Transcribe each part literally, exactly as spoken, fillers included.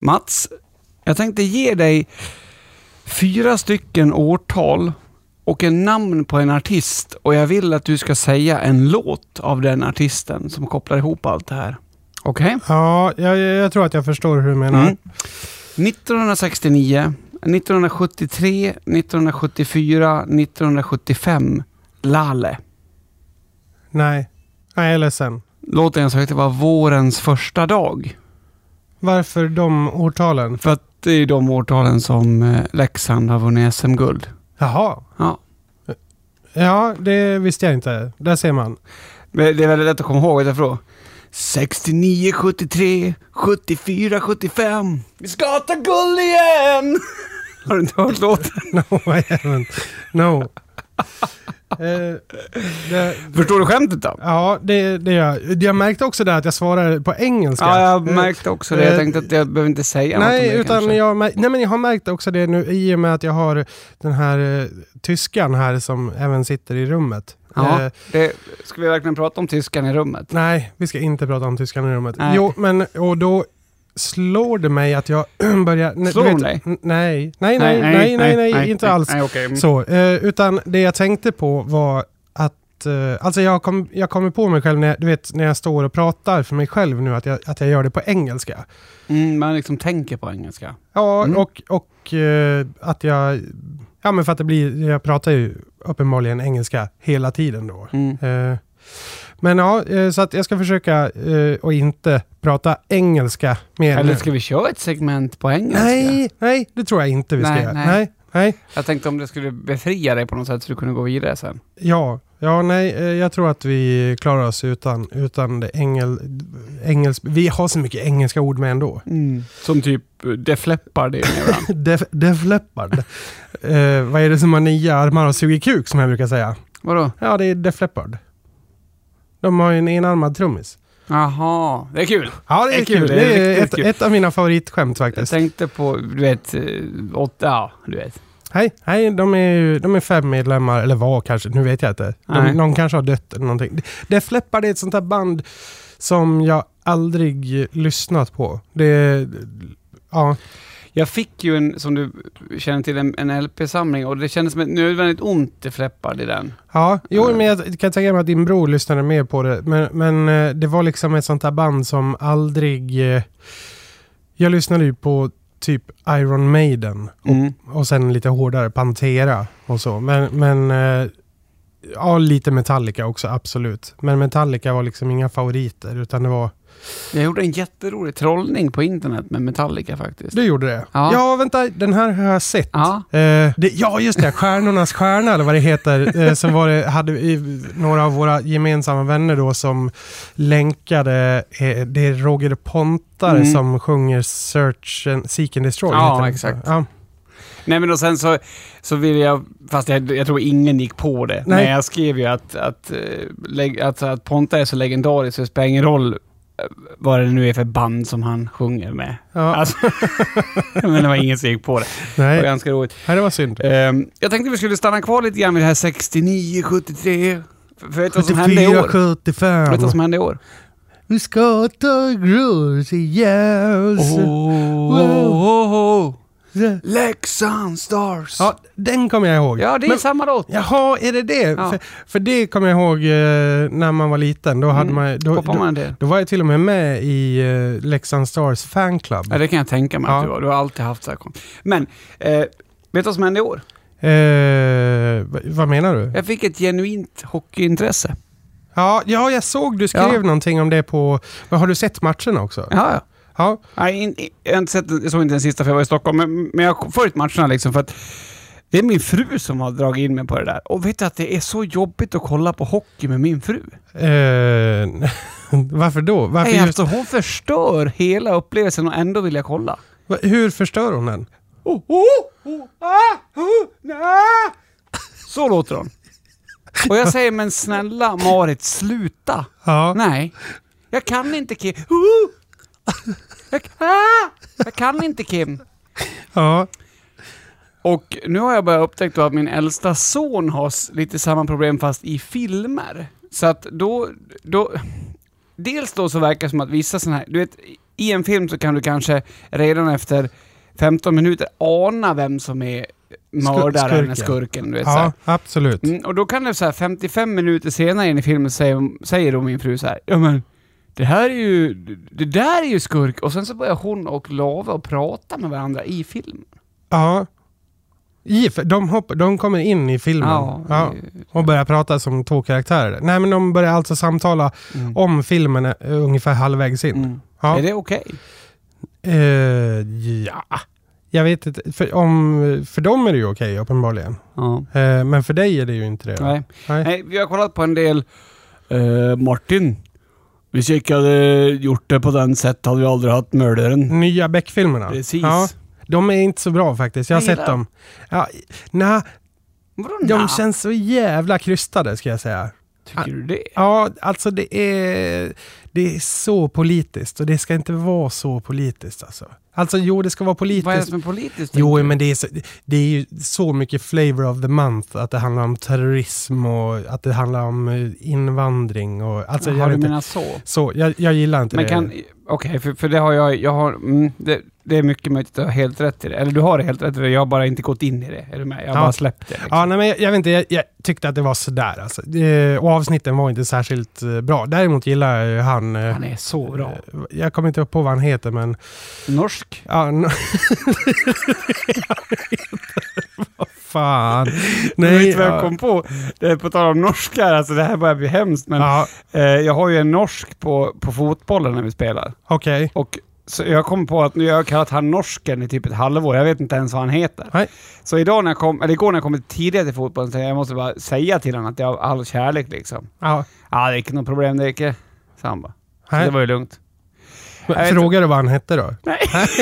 Mats, jag tänkte ge dig fyra stycken årtal och en namn på en artist, och jag vill att du ska säga en låt av den artisten som kopplar ihop allt det här. Okej? Okay? Ja, jag, jag tror att jag förstår hur du menar. Mm. nittonhundrasextionio, nittonhundrasjuttiotre, nittonhundrasjuttiofyra, nittonhundrasjuttiofem. Lale. Nej, nej, jag är ledsen. Låten jag sökte var Vårens första dag. Varför de årtalen? För att det är de årtalen som Leksand har vunnit S M-guld. Jaha. Ja. Ja, det visste jag inte. Där ser man. Det är väldigt lätt att komma ihåg därför. sextionio, sjuttiotre, sjuttiofyra, sjuttiofem. Vi ska ta guld igen! Har du inte hört låten? No, I haven't. No. eh, det, Förstår du skämtet då? Ja, det, det jag. Jag märkte också där att jag svarade på engelska. Ja, jag märkte också det. Jag tänkte att jag behöver inte säga nej, något om det, utan jag, nej, men jag har märkt också det nu i och med att jag har den här uh, tyskan här som även sitter i rummet. Ja, det, ska vi verkligen prata om tyskan i rummet? Nej, vi ska inte prata om tyskan i rummet. Nej. Jo, men och då slår det mig att jag börjar... Slår hon dig? Nej, nej, nej, nej, nej, nej, nej, nej inte nej, alls. Nej, okay. Så, eh, utan det jag tänkte på var att... Eh, alltså jag kom, jag kommer på mig själv när, du vet, när jag står och pratar för mig själv nu att jag, att jag gör det på engelska. Mm, man liksom tänker på engelska. Ja, mm. och, och eh, att jag... Ja, men för att det blir... Jag pratar ju uppenbarligen engelska hela tiden då. Mm. Eh, men ja, eh, så att jag ska försöka eh, och inte prata engelska mer. Eller ska vi köra ett segment på engelska? Nej, nej, det tror jag inte vi ska nej, göra. Nej. nej, nej. Jag tänkte om det skulle befria dig på något sätt så du kunde gå vidare sen. Ja, ja, nej, eh, jag tror att vi klarar oss utan, utan det engel, engels... Vi har så mycket engelska ord med ändå. Mm. Som typ Def Leppard är Def, Def Leppard. eh, vad är det som har nio armar och suger kuk som jag brukar säga? Vadå? Ja, det är Def Leppard. De har ju en enarmad trummis. Jaha, det är kul. Ja, det är, det är kul. Det är, det är ett, ett av mina favoritskämt faktiskt. Jag tänkte på, du vet, åtta, ja, du vet. Hej, hej, de är ju de är fem medlemmar, eller var kanske, nu vet jag inte. De, någon kanske har dött eller någonting. Def Leppard är ett sånt här band som jag aldrig lyssnat på. Det, ja... Jag fick ju en, som du känner till, en, en L P-samling och det kändes som ett nödvändigt ont det Fleppard i den. Ja, jo, men jag kan tänka mig att din bror lyssnade mer på det. Men, men det var liksom ett sånt här band som aldrig... Jag lyssnade ju på typ Iron Maiden och, mm. och sen lite hårdare Pantera och så. Men, men ja, lite Metallica också, absolut. Men Metallica var liksom inga favoriter utan det var... Jag gjorde en jätterolig trollning på internet med Metallica faktiskt. Du gjorde det? Ja, ja vänta, den här har jag sett. Ja, eh, det, ja just det, Stjärnornas stjärna eller vad det heter. eh, så var det, hade vi några av våra gemensamma vänner då som länkade, eh, det är Roger Pontare mm. som sjunger Search and Seek and Destroy. Ja, exakt. Ja. Nej, men och sen så, så vill jag, fast jag, jag tror ingen gick på det. Nej. Men jag skrev ju att, att, att, att, att Ponta är så legendarisk så det spelar ingen roll vad det nu är för band som han sjunger med. Ja. Alltså, men det var ingen som gick på det. Nej. Det var ganska roligt. Nej, det var synd. Um, jag tänkte vi skulle stanna kvar lite grann vid det här sextionio, sjuttiotre. För vet du vad som hände i år? sjuttiofem. Vet du vad som hände i år? Vi ska ta grus igen. Oh, oh, oh, oh. Leksand Stars. Ja, den kommer jag ihåg. Ja, det är men, samma låt. Jaha, är det det? Ja. För, för det kommer jag ihåg eh, när man var liten. Då, hade mm. man, då, då, man det. då var jag till och med med i eh, Leksand Stars fanclub. Ja, det kan jag tänka mig ja. att du var. Du har alltid haft så här. Men, eh, vet du vad som hände i år? Eh, vad menar du? Jag fick ett genuint hockeyintresse. Ja, ja jag såg du skrev ja. någonting om det på... Har du sett matchen också? Ja, ja. Ja. Nej, in, jag har inte sett, jag såg inte den sista för jag var i Stockholm, men, men jag har följt matcherna liksom för att det är min fru som har dragit in mig på det där. Och vet du att det är så jobbigt att kolla på hockey med min fru? Eh, varför då? Varför Nej, just... alltså hon förstör hela upplevelsen och ändå vill jag kolla. Hur förstör hon den? Oh, oh, oh, ah, oh, nah. Så låter hon. Och jag säger, men snälla Marit, sluta. Ja. Nej, jag kan inte Kim. Oh. Jag, ah, jag kan inte Kim. Ja. Och nu har jag börjat upptäcka att min äldsta son har lite samma problem fast i filmer. Så att då, då dels då så verkar det som att vissa sådana här, du vet, i en film så kan du kanske redan efter femton minuter ana vem som är mördaren Skurken. eller skurken. Du vet, så Ja, här. absolut. Mm, och då kan det så här femtiofem minuter senare in i filmen säger, säger då min fru så här: ja men det här är ju, det där är ju skurk. Och sen så börjar hon och Lava och prata med varandra i filmen. Ja. I, de, hopp, de kommer in i filmen Ja, ja, och börjar prata som två karaktärer. Nej, men de börjar alltså samtala mm. om filmen uh, ungefär halvvägs in. Mm. Ja. Är det okej? Uh, ja, jag vet inte. För, om, för dem är det ju okej uppenbarligen. Ja. Uh, men för dig är det ju inte det. Nej. Nej. Nej, vi har kollat på en del uh, Martin. Hvis jag inte hade gjort det på den sätt hade vi aldrig haft mördaren. Nya Beck-filmerna. Precis. Ja, de är inte så bra faktiskt. Jag har Jag sett gillar dem. Ja, nej, Vadå, de na? känns så jävla krystade ska jag säga. Tycker du det? Ja, alltså det är, det är så politiskt och det ska inte vara så politiskt alltså. Alltså jo, det ska vara politiskt. Vad är det som är politiskt? Jo, tänker men det är, så, det är ju så mycket flavor of the month att det handlar om terrorism och att det handlar om eh, invandring och alltså du? jag Har vet du inte. menar så? Så jag, jag gillar inte Men det. kan, okej, för, för det har jag, jag har, mm, det, det är mycket möjligt att du har helt rätt i det. Eller du har helt rätt i det, jag har bara inte gått in i det. Är du med? Jag har Ja. bara släppt det. Liksom. Ja, nej, men jag, jag vet inte, jag, jag tyckte att det var sådär alltså. Eh, och avsnitten var inte särskilt eh, bra. Däremot gillar jag han... Eh, Han är så bra. eh, jag kommer inte på vad han heter, men... Norsk? Ja, no- vad fan. Nej, vet du vad ja. jag kom på? Det är på tal om norskar, alltså det här börjar bli hemskt, men Ja, eh, jag har ju en norsk på, på fotbollen när vi spelar. okej. Och så jag kom på att nu har jag kallat han norsken i typ ett halvår. Jag vet inte ens vad han heter. Nej. Så idag när jag kom, eller igår när jag kom tidigare till fotbollen, så jag måste bara säga till honom att jag har all kärlek liksom. Ja. Ja, det är inte något problem, det är inte. Så han bara. Så Nej. det var ju lugnt. Jag vet Frågar du vad han hette då? Nej.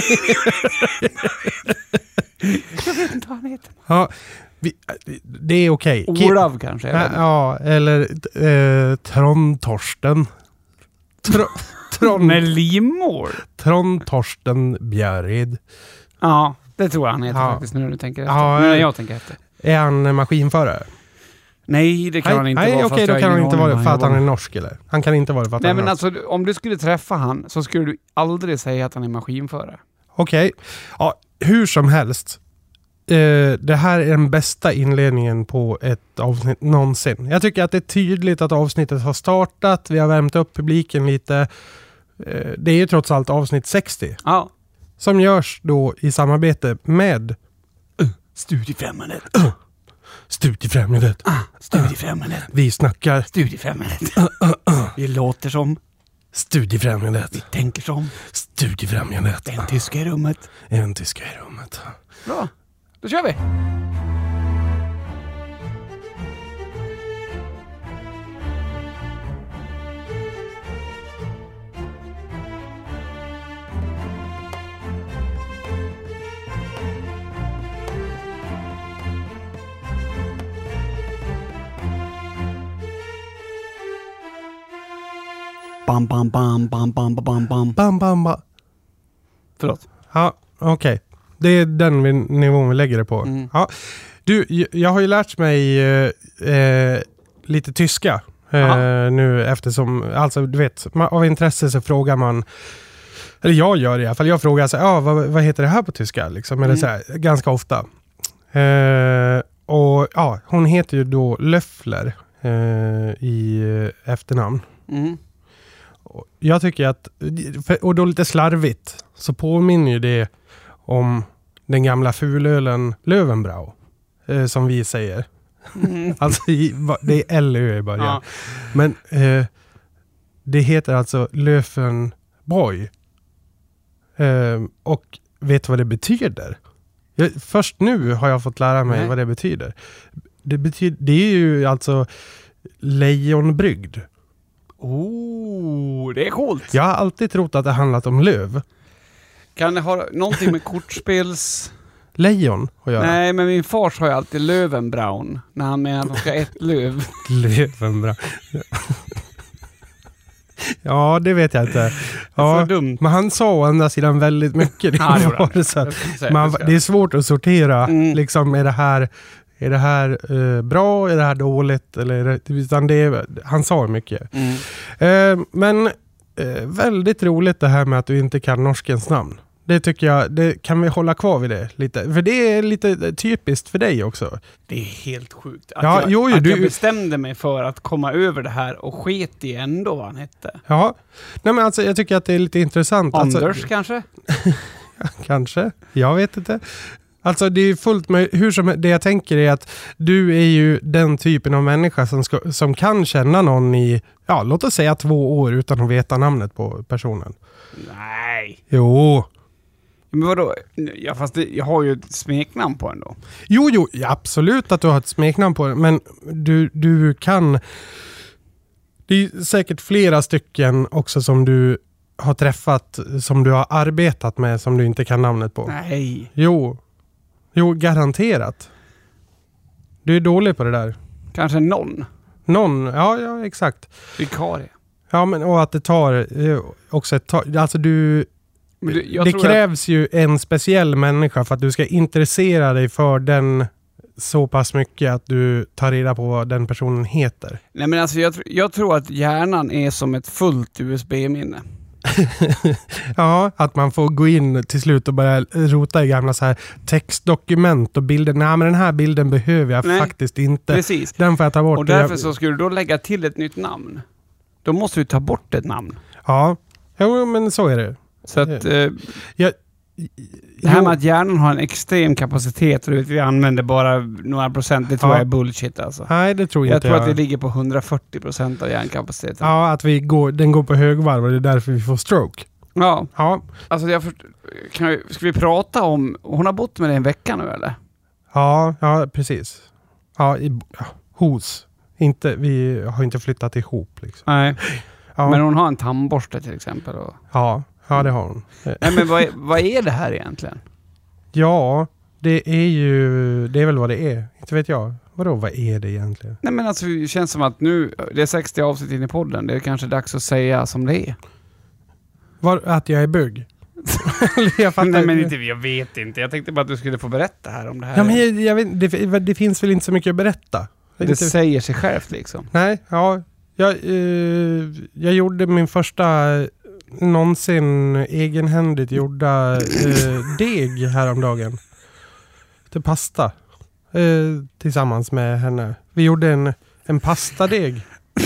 Jag vet inte vad han heter. Ja, vi, det är okej. Ki- Olav kanske. jag Ja, vet inte. ja, eller eh, Trond-Torsten. Tro, Trond, Med livmor? Trond-Torsten Bjärred. Ja, det tror jag han heter Ja. faktiskt nu när du tänker efter. Ja, nu när eh, jag tänker efter. Är han maskinförare? Nej, det kan han inte nej, vara. okej, fast då jag kan har han ingen inte aning vara vad det för att han jobbar är med. norsk eller? Han kan inte vara det för att Nej, han är men norsk. alltså om du skulle träffa han så skulle du aldrig säga att han är maskinförare. Okej, ja, hur som helst. Eh, det här är den bästa inledningen på ett avsnitt någonsin. Jag tycker att det är tydligt att avsnittet har startat. Vi har värmt upp publiken lite. Eh, det är ju trots allt avsnitt sextio. Ja. Som görs då i samarbete med Studiefrämjandet. Studiefrämjandet. Ah, Studiefrämjandet. Vi snackar Studiefrämjandet. Vi låter som, Studiefrämjandet. vi tänker som. Studiefrämjandet. Det är en tyska i rummet. En tyska i rummet. Bra, då kör vi. Bam, bam, bam, bam, bam, bam, bam. Bam, bam, bam. Förlåt. Ja, okej. Det är den vi, nivån vi lägger det på. Mm. Ja. Du, j- jag har ju lärt mig eh, eh, lite tyska eh, nu eftersom, alltså du vet, man, av intresse så frågar man, eller jag gör det i alla fall, jag frågar så här, ah, vad, vad heter det här på tyska? Liksom, eller Mm. så här, ganska ofta. Eh, och ja, hon heter ju då Löffler eh, i eh, efternamn. Mm. Och jag tycker att, för- och då lite slarvigt, så påminner ju det om den gamla fulölen Löwenbrau, eh, som vi säger. Mm. Alltså, i, va- det är L Ö i början. Ja. Men eh, det heter alltså Löwenbräu. Eh, och vet vad det betyder? Jag, först nu har jag fått lära mig Nej. vad det betyder. Det, betyder. det är ju alltså lejonbrygd. Oh, det är coolt. Jag har alltid trott att det handlat om löv. Kan det ha någonting med kortspels... Lejon att göra. Nej, men min fars har ju alltid Löwenbraun. När han menar att de ska ha ett löv. Löwenbrau. Ja, det vet jag inte. Så Ja, dumt. men han sa å andra sidan väldigt mycket. Det, Ja, det gjorde var han. det, så här. Jag ska säga, Man, jag ska- det är svårt att sortera. Mm. Liksom, är det här, är det här eh, bra? Är det här dåligt? Eller är det, utan det är, han sa mycket. Mm. Eh, men eh, väldigt roligt det här med att du inte kan norskens namn. Det tycker jag, det kan vi hålla kvar vid det lite. För det är lite typiskt för dig också. Det är helt sjukt. Att, Ja, jag, jo, jo, att du... jag bestämde mig för att komma över det här och sket i ändå vad han hette. Ja, nej men alltså jag tycker att det är lite intressant. Anders alltså, kanske? Kanske, jag vet inte. Alltså det är fullt med, hur som det jag tänker är att du är ju den typen av människa som, ska, som kan känna någon i, ja låt oss säga två år utan att veta namnet på personen. Nej. Jo. Men vadå? Ja, fast det, jag har ju ett smeknamn på ändå. Jo, jo, ja, absolut att du har ett smeknamn på det, men du, du kan, det är säkert flera stycken också som du har träffat, som du har arbetat med som du inte kan namnet på. Nej. Jo. Jo, garanterat. Du är dålig på det där. Kanske någon. Någon, ja, ja exakt. Vikarie. Ja, men och att det tar eh, också ett tag. Alltså du, Men du jag det tror krävs att... ju en speciell människa för att du ska intressera dig för den så pass mycket att du tar reda på vad den personen heter. Nej, men alltså jag, jag tror att hjärnan är som ett fullt U S B-minne. Ja, att man får gå in till slut och börja rota i gamla så här textdokument och bilder. Nej, men den här bilden behöver jag Nej, faktiskt inte. Precis. Den får jag ta bort. Och därför så skulle du då lägga till ett nytt namn. Då måste du ta bort ett namn. Ja, jo, men så är det. Så att... Eh, jag, det här med att hjärnan har en extrem kapacitet och vi använder bara några procent, det tror ja. jag är bullshit alltså. Nej, det tror jag inte jag. Jag tror att vi ligger på hundrafyrtio procent av hjärnkapaciteten. Ja, att vi går, den går på högvarv och det är därför vi får stroke. Ja. Ja. Alltså jag för, kan vi, ska vi prata om, hon har bott med dig en vecka nu eller? Ja, ja precis. Ja, i, ja, hos. Inte, vi har inte flyttat ihop liksom. Nej, ja. Men hon har en tandborste till exempel. Och... Ja. Ja, det har hon. Nej, men vad är, vad är det här egentligen? Ja, det är ju... Det är väl vad det är. Inte vet jag. Vadå, vad är det egentligen? Nej, men alltså det känns som att nu... Det är sextio avsnitt in i podden. Det är kanske dags att säga som det är. Var, att jag är bugg? jag fattar. Nej, men inte, jag vet inte. Jag tänkte bara att du skulle få berätta här om det här. Ja, men jag, jag vet, det, det finns väl inte så mycket att berätta. Det inte... säger sig självt liksom. Nej, ja. Jag, eh, jag gjorde min första... någonsin egenhändigt gjorda eh, deg häromdagen till pasta eh, tillsammans med henne. Vi gjorde en, en pastadeg.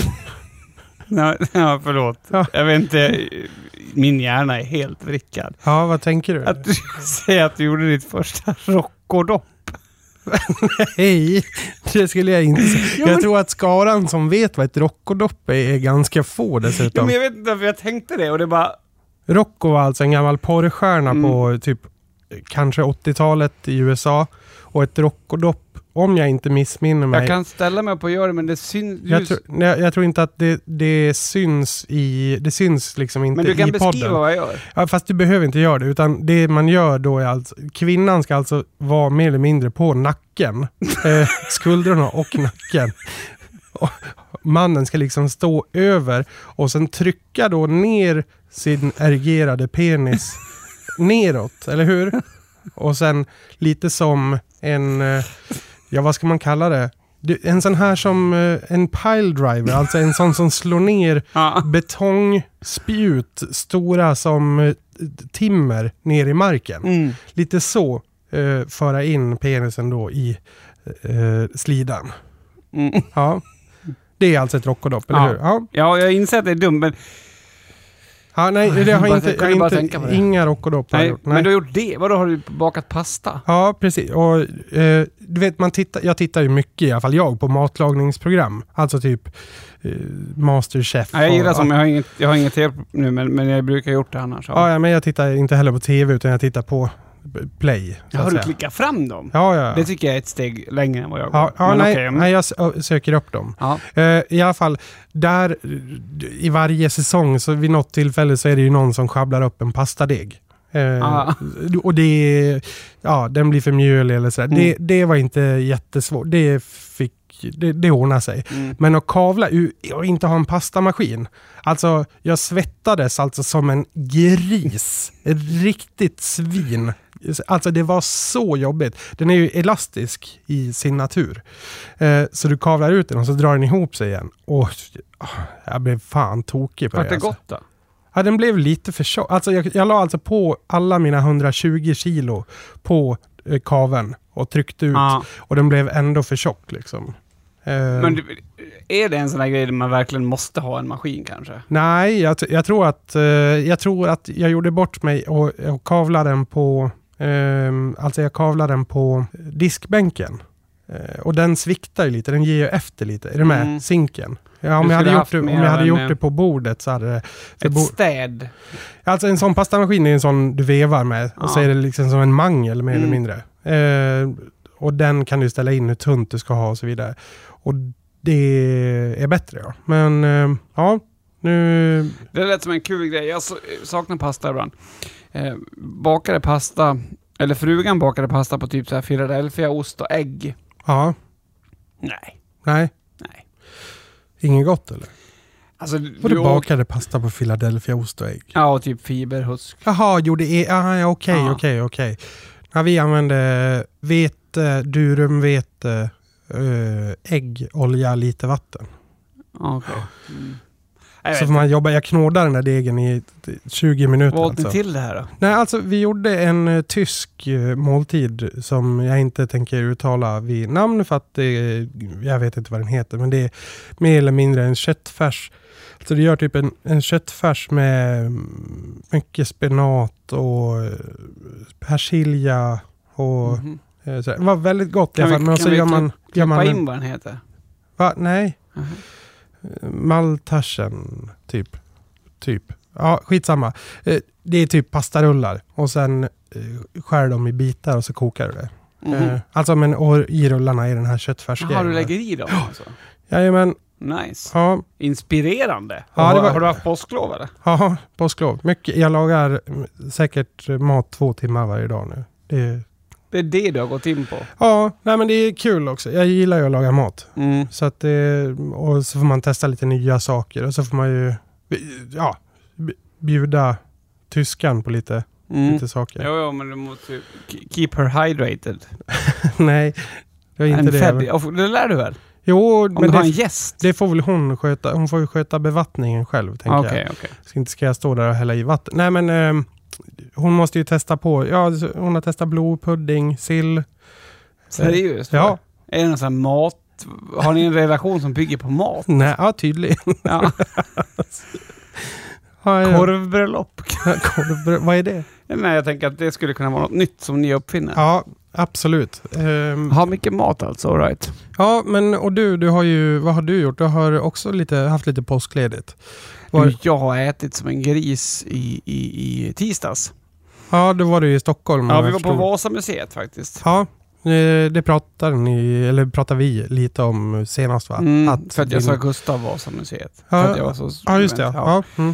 Ja, ja, förlåt. Ja. Jag vet inte, min hjärna är helt vrickad. Ja, vad tänker du? Att du säger att du gjorde ditt första rockodopp. Nej, det skulle jag inte säga. Ja, men... Jag tror att skaran som vet vad ett rockodopp är, är ganska få dessutom. Ja, men jag vet inte varför jag tänkte det och det bara... Rocco var alltså en gammal porrstjärna mm. på typ kanske åttiotalet i U S A. Och ett rockodopp, om jag inte missminner mig. Jag kan ställa mig upp och göra det, men det syns... Jag, tro, jag, jag tror inte att det, det syns i... Det syns liksom inte i podden. Men du kan beskriva vad jag gör. Ja, fast du behöver inte göra det. Utan det man gör då är alltså... Kvinnan ska alltså vara mer eller mindre på nacken. eh, skuldrorna och nacken. Och mannen ska liksom stå över och sen trycka då ner sin erigerade penis neråt, eller hur? Och sen lite som en, ja vad ska man kalla det? En sån här som en pile driver, alltså en sån som slår ner betongspjut stora som timmer ner i marken. Mm. Lite så uh, föra in penisen då i uh, slidan. Mm. Ja. Det är alltså ett rockodopp, eller ja. hur? Ja. ja, jag inser att det är dumt, men... Ja, nej, det har jag inte, jag jag inte, inte inga rockodopp. Nej, nej, men du har gjort det. Vadå, har du bakat pasta? Ja, precis. Och eh, du vet, man tittar, jag tittar ju mycket, i alla fall jag, på matlagningsprogram. Alltså typ eh, Masterchef. Ja, jag gillar och, som, jag har inget, jag har inget tv nu, men, men jag brukar ha gjort det annars. Ja. ja, men jag tittar inte heller på tv, utan jag tittar på Play. Ja, har du klickat fram dem? Ja, ja. Det tycker jag är ett steg längre än vad jag ja, går. ja, nej, okay, men... nej, jag söker upp dem. Ja. Uh, I alla fall, där i varje säsong, så vid något tillfälle så är det ju någon som schabblar upp en pastadeg. Uh, ah. Och det, ja, den blir för mjölig eller sådär. Mm. Det, det var inte jättesvårt. Det fick Det, det ordnar sig. Mm. Men att kavla och inte ha en pastamaskin. Alltså, jag svettades alltså som en gris. Ett riktigt svin. Alltså, det var så jobbigt. Den är ju elastisk i sin natur. Eh, så du kavlar ut den och så drar den ihop sig igen. Och jag blev fan tokig på var det. det alltså. gott då? Ja, den blev lite för tjock. Alltså jag, jag la alltså på alla mina hundratjugo kilo på eh, kaven och tryckte ut. Ja. Och den blev ändå för tjock liksom. Eh, Men är det en sån här grej där man verkligen måste ha en maskin kanske? nej, jag, jag, tror att, eh, jag tror att jag gjorde bort mig och, och kavlade den på... Eh, alltså jag kavlade den på diskbänken. Eh, och den sviktar ju lite, den ger ju efter lite. Är du med? Mm. Sinken. Ja, om Du jag hade skulle gjort, det, haft om jag hade mer gjort än, det på bordet så hade det... för Ett bo- städ. Alltså en sån pastamaskin är en sån du vevar med. Ja. Och så är det liksom som en mangel mer Mm. eller mindre. Eh, och den kan du ställa in hur tunt du ska ha och så vidare. Och det är bättre, ja. Men eh, ja, nu... Det lät som en kul grej. Jag så- saknar pasta ibland. Eh, bakade pasta, eller frugan bakade pasta på typ så här Philadelphia, ost och ägg. Ja, Nej. nej. Nej. Inget gott eller? Alltså, Och du åt- bakade pasta på Philadelphia ost och ägg? Ja, och typ fiberhusk. Jaha, gjorde e- aha, ja, okej, Ja. okej, okej. Ja, vi använde vete, durumvete, äh, ägg, olja, lite vatten. Okej. Mm. Jag vet Så får man jobba, jag knådar den där degen i tjugo minuter. Vad åt alltså. ni till det här då? Nej, alltså vi gjorde en uh, tysk uh, måltid som jag inte tänker uttala vid namn för att det, jag vet inte vad den heter, men det är mer eller mindre en köttfärs. Så du gör typ en, en köttfärs med mm, mycket spenat och uh, persilja och Mhm. uh, så. Det var väldigt gott i alla Kan fall. vi, Men kan så vi gör klipp- man, gör klippa man in en, vad den heter? va? Nej. Mhm. Maltaschen typ. Typ. Ja, skitsamma. Eh, Det är typ pastarullar och sen eh, skär dem i bitar och så kokar du det. Mhm. Eh, Alltså men och i rullarna är den här köttfärsgrejen. Jaha, du lägger i dem alltså? Jajamän. Nice. Ja, Inspirerande. Ja, har, det var- har du haft påsklov eller? ja, påsklov. Mycket. Jag lagar mm, säkert mat två timmar varje dag nu. Det, Det är det du har gått in på? ja, nej men det är kul också. Jag gillar ju att laga mat. Mm. Så att det, och så får man testa lite nya saker och så får man ju ja, bjuda tyskan på lite, Mm. lite saker. Jo, jo, men du måste ju ke- keep her hydrated. Nej, det var inte And det. fed. Men- Ja, det lär du väl? Jo, Om men du har en det, gäst? det får väl hon sköta. Hon får ju sköta bevattningen själv, tänker Okej, jag. okej. Ska inte ska jag stå där och hälla i vatten. Nej, men ehm, hon måste ju testa på. Ja, hon har testat blodpudding, sill. Seriöst? Ja. Är det någon sån här mat? Har ni en relation som bygger på mat? Nej, ja, tydligen. Ja. Ja, ja. Korvbröllop? Korvbröd. Vad är det? Nej, jag tänker att det skulle kunna vara något nytt som ni uppfinner. Ja, absolut. Ehm, Ha mycket mat alltså, all right. ja, men och du, du har ju, vad har du gjort? Du har också lite, haft lite påskledigt. Var, Jag har ätit som en gris i, i, i tisdags. ja, då var du i Stockholm. Ja, om vi jag var på förstod. Vasamuseet faktiskt. Ja, eh, det pratar ni, eller pratar vi lite om senast, va? Mm, för att jag din- sa Gustav Vasamuseet. Ja, För att jag var så Ja, just det. Ja. Ja. Mm.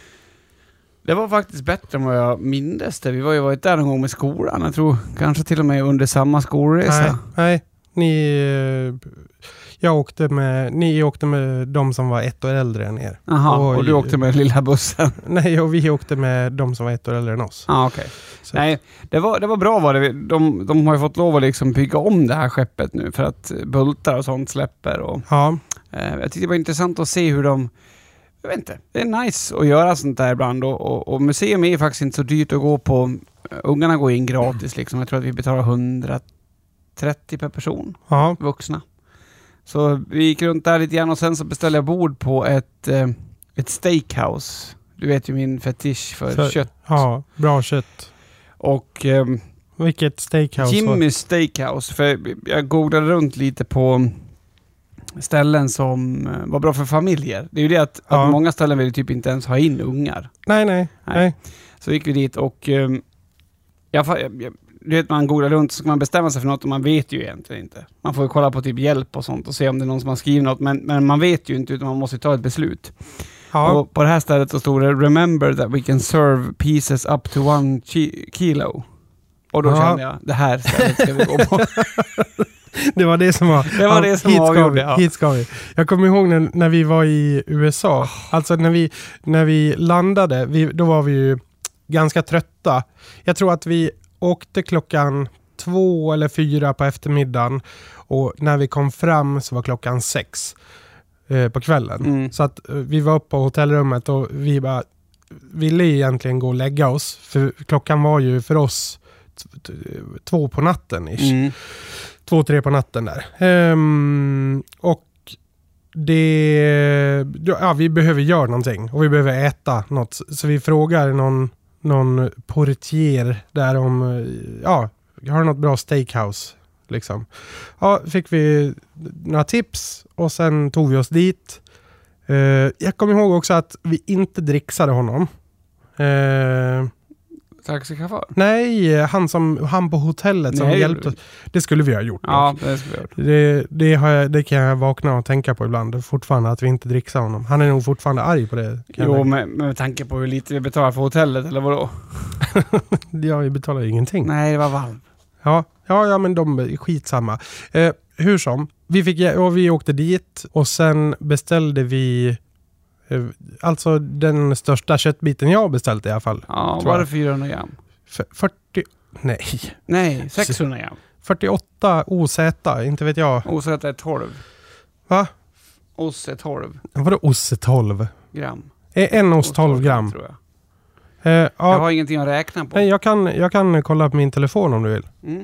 Det var faktiskt bättre än vad jag mindes det. Vi var ju varit där någon gång med skolan. Jag tror kanske till och med under samma skolresa. Nej, nej, ni... eh, Jag åkte med... Ni åkte med de som var ett år äldre än er. Aha, Oj. och du åkte med lilla bussen. Nej, och vi åkte med de som var ett år äldre än oss. Ja, okej. Så- Nej, det var, det var bra var det. De, de har ju fått lov att liksom bygga om det här skeppet nu för att bultar och sånt släpper. Och, Ja, eh, jag tyckte det var intressant att se hur de... Jag vet inte, det är nice att göra sånt där ibland. Och, och, och museum är faktiskt inte så dyrt att gå på. Ungarna går in gratis liksom. Jag tror att vi betalar hundratrettio per person, ja, vuxna. Så vi gick runt där lite grann och sen så beställde jag bord på ett, eh, ett steakhouse. Du vet ju min fetisch för, För- kött. ja, bra kött. Och ehm, Vilket steakhouse var Jimmy's Steakhouse. För jag googlade runt lite på ställen som eh, var bra för familjer. Det är ju det att, Ja. att många ställen vill typ inte ens ha in ungar. Nej, nej, Nej. nej. Så gick vi dit och ehm, jag, fa- jag, jag, du vet, man googlar runt så ska man bestämma sig för något och man vet ju egentligen inte. Man får ju kolla på typ hjälp och sånt och se om det är någon som har skrivit något. Men, men man vet ju inte utan man måste ta ett beslut. Ja, Och på det här stället så stod det "Remember that we can serve pieces up to one ki- kilo." Och då Ja. kände jag, det här stället ska vi gå på. det var det som var... Det var ja, det som hit ska avgjorde, vi, ja. hit ska vi. Jag kommer ihåg när, när vi var i U S A. Alltså när vi, när vi landade, vi, då var vi ju ganska trötta. Jag tror att vi åkte klockan två eller fyra på eftermiddagen. Och när vi kom fram så var klockan sex eh, på kvällen. Mm. Så att eh, vi var uppe på hotellrummet och vi bara, ville egentligen gå och lägga oss. För klockan var ju för oss t- t- två på natten ish. Mm. Två, tre på natten där. Ehm, och det... Ja, vi behöver göra någonting. Och vi behöver äta något. Så vi frågar någon, någon portier där om... Ja, har du något bra steakhouse? Liksom. Ja, fick vi några tips. Och sen tog vi oss dit. Uh, jag kommer ihåg också att vi inte dricksade honom. Uh, Taxichaufför? nej, han, som, han på hotellet som Nej, hjälpte oss. Det skulle vi ha gjort. Ja, det skulle vi ha gjort. Det, det, har jag, det kan jag vakna och tänka på ibland. Fortfarande att vi inte dricksar honom. Han är nog fortfarande arg på det. Jo, med, med tanke på hur lite vi betalar för hotellet, eller vadå? Ja, vi betalar ju ingenting. Nej, det var varmt. Ja, ja, ja, men de är skitsamma. Eh, hur som, vi, fick, och vi åkte dit och sen beställde vi eh, alltså den största köttbiten jag har beställt i alla fall. Ja, var det fyrahundra gram? F- fyrtio, nej. Nej, sexhundra gram. fyrtioåtta O Z, inte vet jag. O Z är tolv. Va? Oss är tolv Vadå osse tolv? gram. Är en ost tolv gram? Tror jag. Eh, ja, Jag har ingenting att räkna på. nej, jag, kan, jag kan kolla på min telefon om du vill. Mm.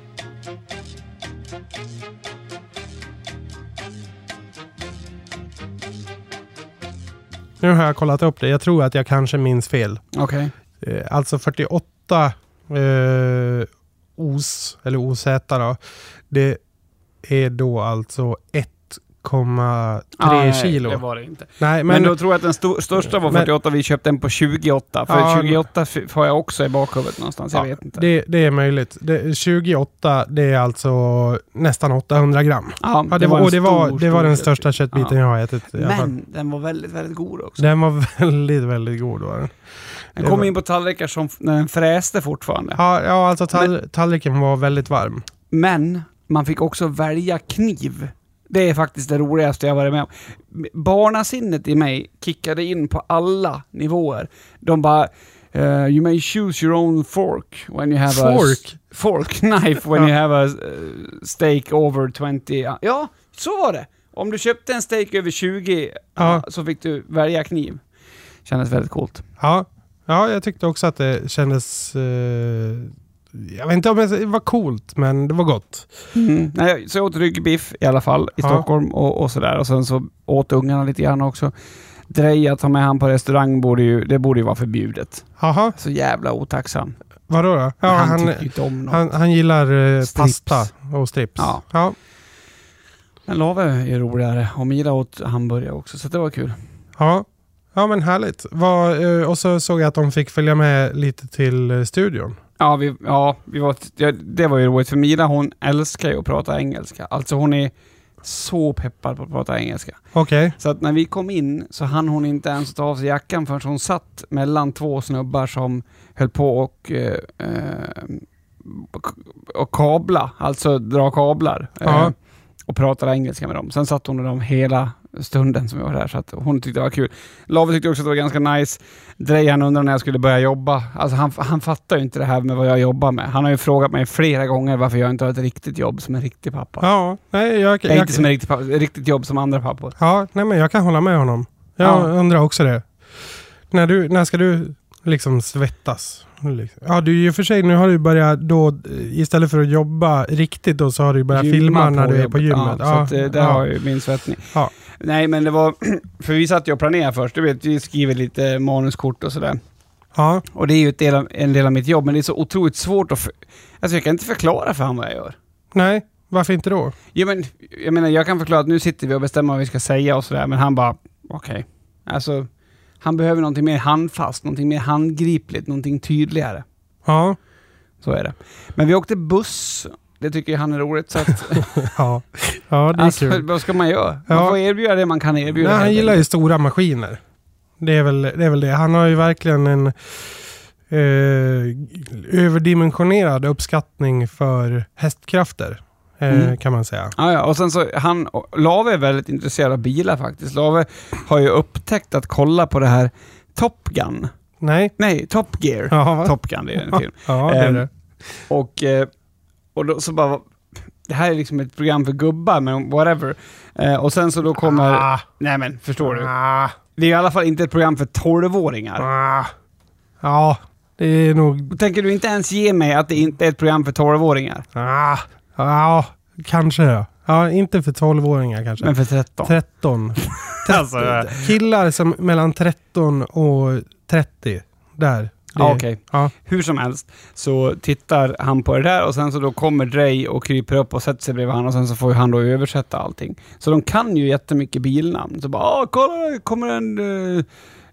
Nu har jag kollat upp det. Jag tror att jag kanske minns fel. Okej. Eh, alltså fyrtioåtta eh, os, eller O Z då. Det är då alltså ett komma tre kilo. Nej, det var det inte. Nej, Men, men, då tror jag att den sto- största var fyrtioåtta. Vi köpte den på tjugoåtta. För Ja, tjugoåtta f- får jag också i bakhuvudet någonstans. Jag ja, vet inte. det, det är möjligt. Det, tjugoåtta, det är alltså nästan åttahundra gram. Ja, Ja, det, var, och det, en var, stor, det var stor den köttbit. största köttbiten Ja. jag har ätit. i alla fall. Men den var väldigt, väldigt god också. Den var väldigt, väldigt god. Var den. Den det kom var- in på tallrikar som f- när den fräste fortfarande. Ja, ja alltså tall, tallriken var väldigt varm. Men man fick också välja kniv. Det är faktiskt det roligaste jag varit med om. Barnasinnet i mig kickade in på alla nivåer. De bara, uh, you may choose your own fork when you have a... Fork? Fork, knife when you have a uh, steak over tjugo. Ja, så var det. Om du köpte en steak över tjugo Ja. så fick du välja kniv. Kändes väldigt coolt. Ja, ja jag tyckte också att det kändes... Eh, jag vet inte om det var coolt, men det var gott. Mm. Nej, så jag åt ryggbiff i alla fall i Ja. Stockholm och, och sådär. Och sen så åt ungarna lite grann också. Dreja, ta med han på restaurang, borde ju, det borde ju vara förbjudet. Jaha, Så jävla otacksam. vadå då? Ja, han, han, tycker ju inte om något. han, han gillar eh, Strips. pasta och strips. Ja. Ja. Men Lave är roligare. Och Mira åt hamburgare också, så det var kul. Ja, ja men härligt. Var, eh, och så såg jag att de fick följa med lite till eh, studion. Ja, vi, ja, vi var, ja, det var ju roligt. För Mira, hon älskar ju att prata engelska. Alltså hon är så peppad på att prata engelska. Okej. Så att när vi kom in så hann hon inte ens ta av sig jackan förrän hon satt mellan två snubbar som höll på och, eh, och, och kabla, alltså dra kablar. Ja. Eh, och pratade engelska med dem. Sen satt hon med dem hela stunden som jag var där, så att hon tyckte det var kul. Lave tyckte också att det var ganska nice. Drejan undrade när jag skulle börja jobba. Alltså han, han fattar ju inte det här med vad jag jobbar med. Han har ju frågat mig flera gånger varför jag inte har ett riktigt jobb som en riktig pappa. Ja, nej, jag, Jag är jag, inte som en riktig, pappa, ett riktigt jobb som andra pappor. ja, nej, men jag kan hålla med honom. Jag Ja. undrar också det. När, du, när ska du liksom svettas? Ja, du i och för sig, nu har du börjat då, istället för att jobba riktigt då, så har du börjat Gymma filma när du är på jobbet. gymmet. Ja, så att, eh, där ja. har ju min svettning. Ja. Nej, men det var... För vi satt ju och planerade först. Du vet, vi skriver lite manuskort och sådär. Ja. Och det är ju ett del av, en del av mitt jobb, men det är så otroligt svårt att... För, alltså jag kan inte förklara för honom vad jag gör. Nej, varför inte då? Jo, men, jag menar, jag kan förklara att nu sitter vi och bestämmer vad vi ska säga och sådär, men han bara, okej. Okay. Alltså, han behöver någonting mer handfast, någonting mer handgripligt, någonting tydligare. Ja. Så är det. Men vi åkte buss. Det tycker jag han är roligt. Så att, Ja, ja det är alltså, kul. vad ska man göra? Ja. Man får erbjuda det man kan erbjuda. Nej, han helt gillar ju enkelt. stora maskiner. Det är väl det. Är väl det. Han har ju verkligen en eh, överdimensionerad uppskattning för hästkrafter. Eh, Mm. kan man säga. Ja, ja, och sen så, han, Lave är väldigt intresserad av bilar faktiskt. Lave har ju upptäckt att kolla på det här Top Gun. Nej. Nej, Top Gear. Ja, va? Top Gun, det är en film. Ja, det är Ehm, det. Och, eh, och då så bara, det här är liksom ett program för gubbar, men whatever. Eh, och sen så då kommer, Ah. nej men, förstår du? Ah. Det är i alla fall inte ett program för tolvåringar. Ah. Ja, det är nog... Tänker du inte ens ge mig att det inte är ett program för tolvåringar? Ah. Ja, kanske då. Ja, inte för tolvåringar kanske. Men för tretton. tretton. Alltså, killar som mellan tretton och trettio. Där. Ja, okej. Okay. Ja. Hur som helst så tittar han på det där och sen så då kommer Dre och kryper upp och sätter sig bredvid han och sen så får ju han då översätta allting. Så de kan ju jättemycket bilnamn. Så bara, ah, kolla, kommer en uh,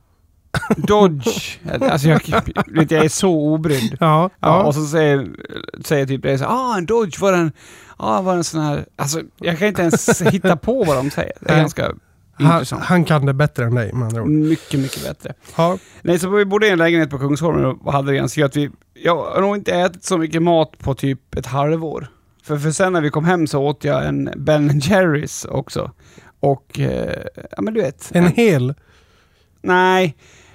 Dodge. Alltså jag, vet, jag är så obrydd. Ja, ja. Ja, och så säger, säger typ Dre så ah, en Dodge var en, ah, var en sån här, alltså jag kan inte ens hitta på vad de säger. Det är ganska... Han, han kan det bättre än dig, man tror. Mycket, mycket bättre. Ja. Nej, så vi bodde i en lägenhet på Kungsholmen och hade det ganska att vi... Jag har nog inte ätit så mycket mat på typ ett halvår. För, för sen när vi kom hem så åt jag en Ben and Jerry's också. Och, eh, ja men du vet. En, en hel? Nej,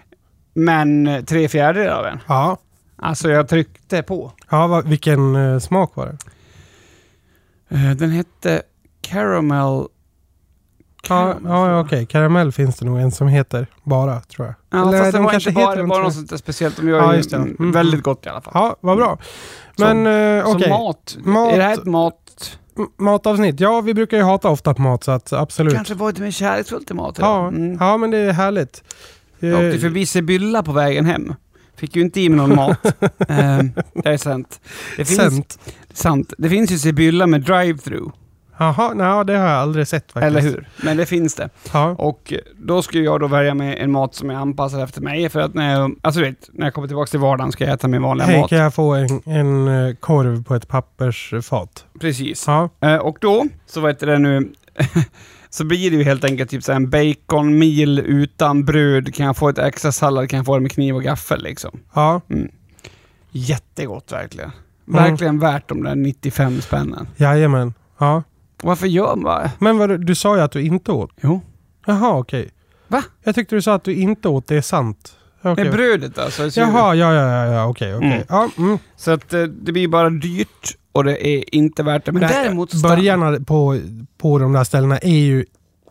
men tre fjärdedelar av en. Ja. Alltså jag tryckte på. Ja, va, vilken uh, smak var det? Uh, den hette Caramel... Ja, ja okej. Okay. Karamell finns det nog en som heter bara, tror jag. Ja, eller fast det den var kanske inte bara, heter bara något sånt speciellt. De gör ja, ju just det. Mm. väldigt gott i alla fall. Ja, vad bra. Men uh, okej. Okay. Mat. mat. Är det här ett mat... Matavsnitt. Ja, vi brukar ju hata ofta på mat, så att absolut. Kanske var det mer kärleksfullt i mat. Ja, mm. ja, men det är härligt. Jag åkte förbi Sibylla på vägen hem. Fick ju inte i mig någon mat. uh, det är sant. Det finns, sant. sant. Det finns ju Sibylla med drive-thru. Jaha, nej, det har jag aldrig sett faktiskt. Eller hur? Men det finns det. Ja. Och då skulle jag då välja med en mat som är anpassad efter mig. För att när jag, alltså vet, när jag kommer tillbaka till vardagen ska jag äta min vanliga Hej, mat. Kan jag få en, en korv på ett pappersfat? Precis. Ja. Uh, och då, så vet det nu... så blir det ju helt enkelt typ så en baconmil utan bröd. Kan jag få ett extra sallad, kan jag få det med kniv och gaffel liksom. Ja. Mm. Jättegott verkligen. Verkligen mm. värt de där nittiofem spännen. Jajamän. Ja. Varför gör man? Men vad, du sa ju att du inte åt. Jo. Jaha, okej. Okay. Va? Jag tyckte du sa att du inte åt, det är sant. Okay. Med brödet alltså. Jaha, ja, ja, ja, okej, okej. Mm. Ja, mm. Så att det blir bara dyrt och det är inte värt det. Men Nej, däremot... börjarna på, på de där ställena är ju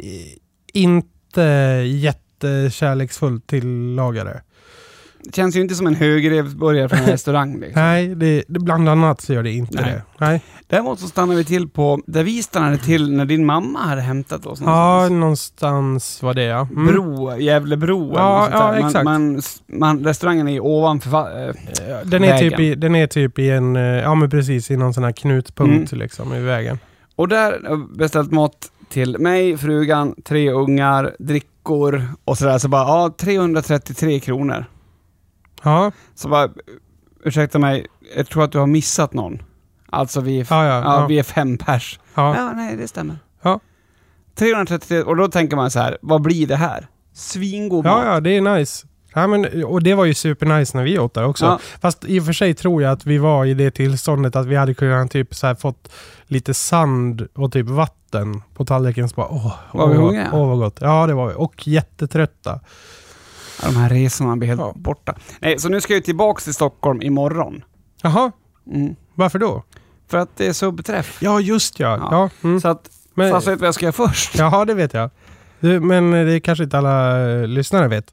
inte jättekärleksfullt tillagade. Det känns ju inte som en högrevsburgare från en restaurang. Liksom. Nej, det, det, bland annat så gör det inte Nej. det. Nej. Däremot så stannar vi till på, där vi stannade till när din mamma hade hämtat oss. Någonstans. Ja, någonstans var det, ja. Mm. Bro, Gävlebro. Ja, ja exakt. Man, man, man, restaurangen är ovanför äh, den, är typ i, den är typ i en, ja men precis, i någon sån här knutpunkt mm. liksom, i vägen. Och där har jag beställt mat till mig, frugan, tre ungar, drickor och sådär. Så bara, ja, trehundratrettiotre kronor. Ja. Så bara, ursäkta mig, jag tror att du har missat någon. Alltså vi är, ja, ja, ja, ja. vi är fem pers. Ja. ja, nej det stämmer. Ja. trehundratrettiotre, och då tänker man så här, vad blir det här? Svingod ja, mat. Ja, det är nice. Ja, men, och det var ju supernice när vi åt där också. Ja. Fast i och för sig tror jag att vi var i det tillståndet att vi hade kunnat typ så här fått lite sand och typ vatten på tallriken. Så bara, åh, var vi åh, hungriga? Åh, vad gott. Ja, det var vi. Och jättetrötta. Ja, de här resorna blir helt ja. borta. Nej, så nu ska jag tillbaka till Stockholm imorgon. Jaha. Mm. Varför då? För att det är subträff. Ja, just ja. ja. ja. Mm. Så att, men, fast vet vad jag ska göra först. Jaha, det vet jag. Men det kanske inte alla uh, lyssnare vet.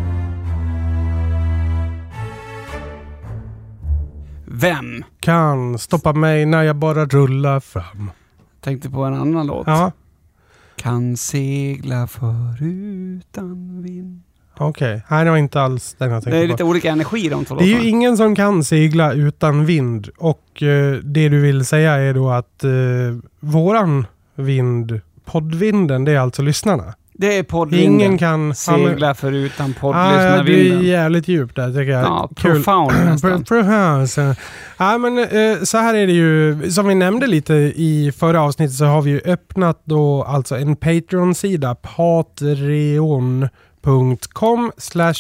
Vem kan stoppa mig när jag bara rullar fram? Tänkte på en annan låt. Ja. Kan segla förutan vind. Okej, okay. Det var inte alls den jag tänkte på. Det är lite på. Olika energi de två Det är låtarna. ju ingen som kan segla utan vind. Och uh, det du vill säga är då att uh, våran vind, poddvinden, det är alltså lyssnarna. Det är poddvinden. Ingen kan segla men, förutan poddlyssnarvinden. Ah, det är jävligt djupt där tycker jag. Ja, profound nästan. Profound. Ja, men uh, så här är det ju. Som vi nämnde lite i förra avsnittet så har vi ju öppnat då alltså en Patreon-sida. Patreon punkt com slash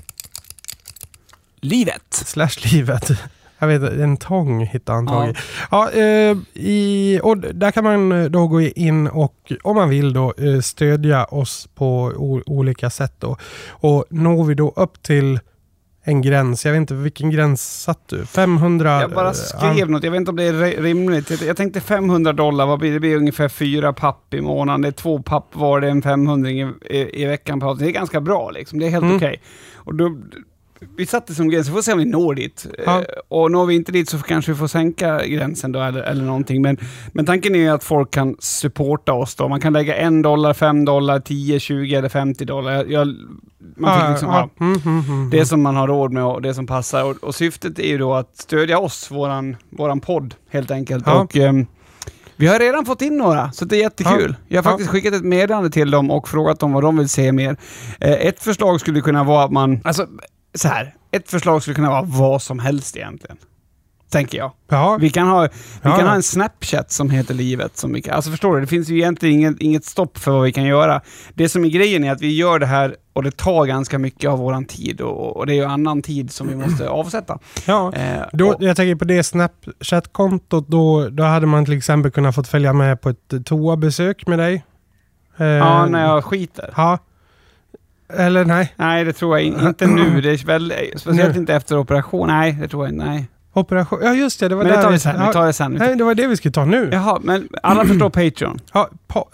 livet. Slash livet. Jag vet, en tång hittar han tagit. Ja, ja eh, i, och där kan man då gå in och om man vill då eh, stödja oss på o- olika sätt då. Och når vi då upp till en gräns. Jag vet inte, vilken gräns satt du? femhundra? Jag bara skrev uh, något. Jag vet inte om det är rimligt. Jag tänkte femhundra dollar. Vad blir det? Det blir ungefär fyra papp i månaden. Det är två papp var det en femhundra i, i, i veckan på. Det är ganska bra liksom. Det är helt mm. okej. Okay. Och då... Vi satte som gräns, så får vi se om vi når dit. Ja. Eh, och når vi inte dit så kanske vi får sänka gränsen då eller, eller någonting. Men, men tanken är att folk kan supporta oss då. Man kan lägga en dollar, fem dollar, tio, tjugo eller femtio dollar. Jag, man ja, liksom, ja. ja. Mm, mm, mm, det som man har råd med och det som passar. Och, och syftet är ju då att stödja oss, våran, våran podd helt enkelt. Ja. Och... Eh, vi har redan fått in några, så det är jättekul. Ja. Jag har faktiskt ja. skickat ett meddelande till dem och frågat dem vad de vill se mer. Eh, ett förslag skulle kunna vara att man... Alltså, så här, ett förslag skulle kunna vara vad som helst egentligen. Tänker jag. Ja. Vi kan ha vi ja. kan ha en Snapchat som heter livet. Som vi kan, alltså förstår du, det finns ju egentligen inget, inget stopp för vad vi kan göra. Det som är grejen är att vi gör det här och det tar ganska mycket av våran tid och, och det är ju annan tid som vi måste avsätta. Ja, eh, då, och, jag tänker på det Snapchat-kontot, då, då hade man till exempel kunnat fått följa med på ett toabesök med dig. Eh, ja, när jag skiter. Ja. Eller nej? Nej, det tror jag in, inte nu. Det är väl, speciellt nu. Inte efter operation. Nej, det tror jag inte. Nej. Operation? Ja, just det. Det var men där det tar vi sen. Ja, vi tar det sen. Nej, det var det vi skulle ta nu. Jaha, men alla förstår Patreon. Ja,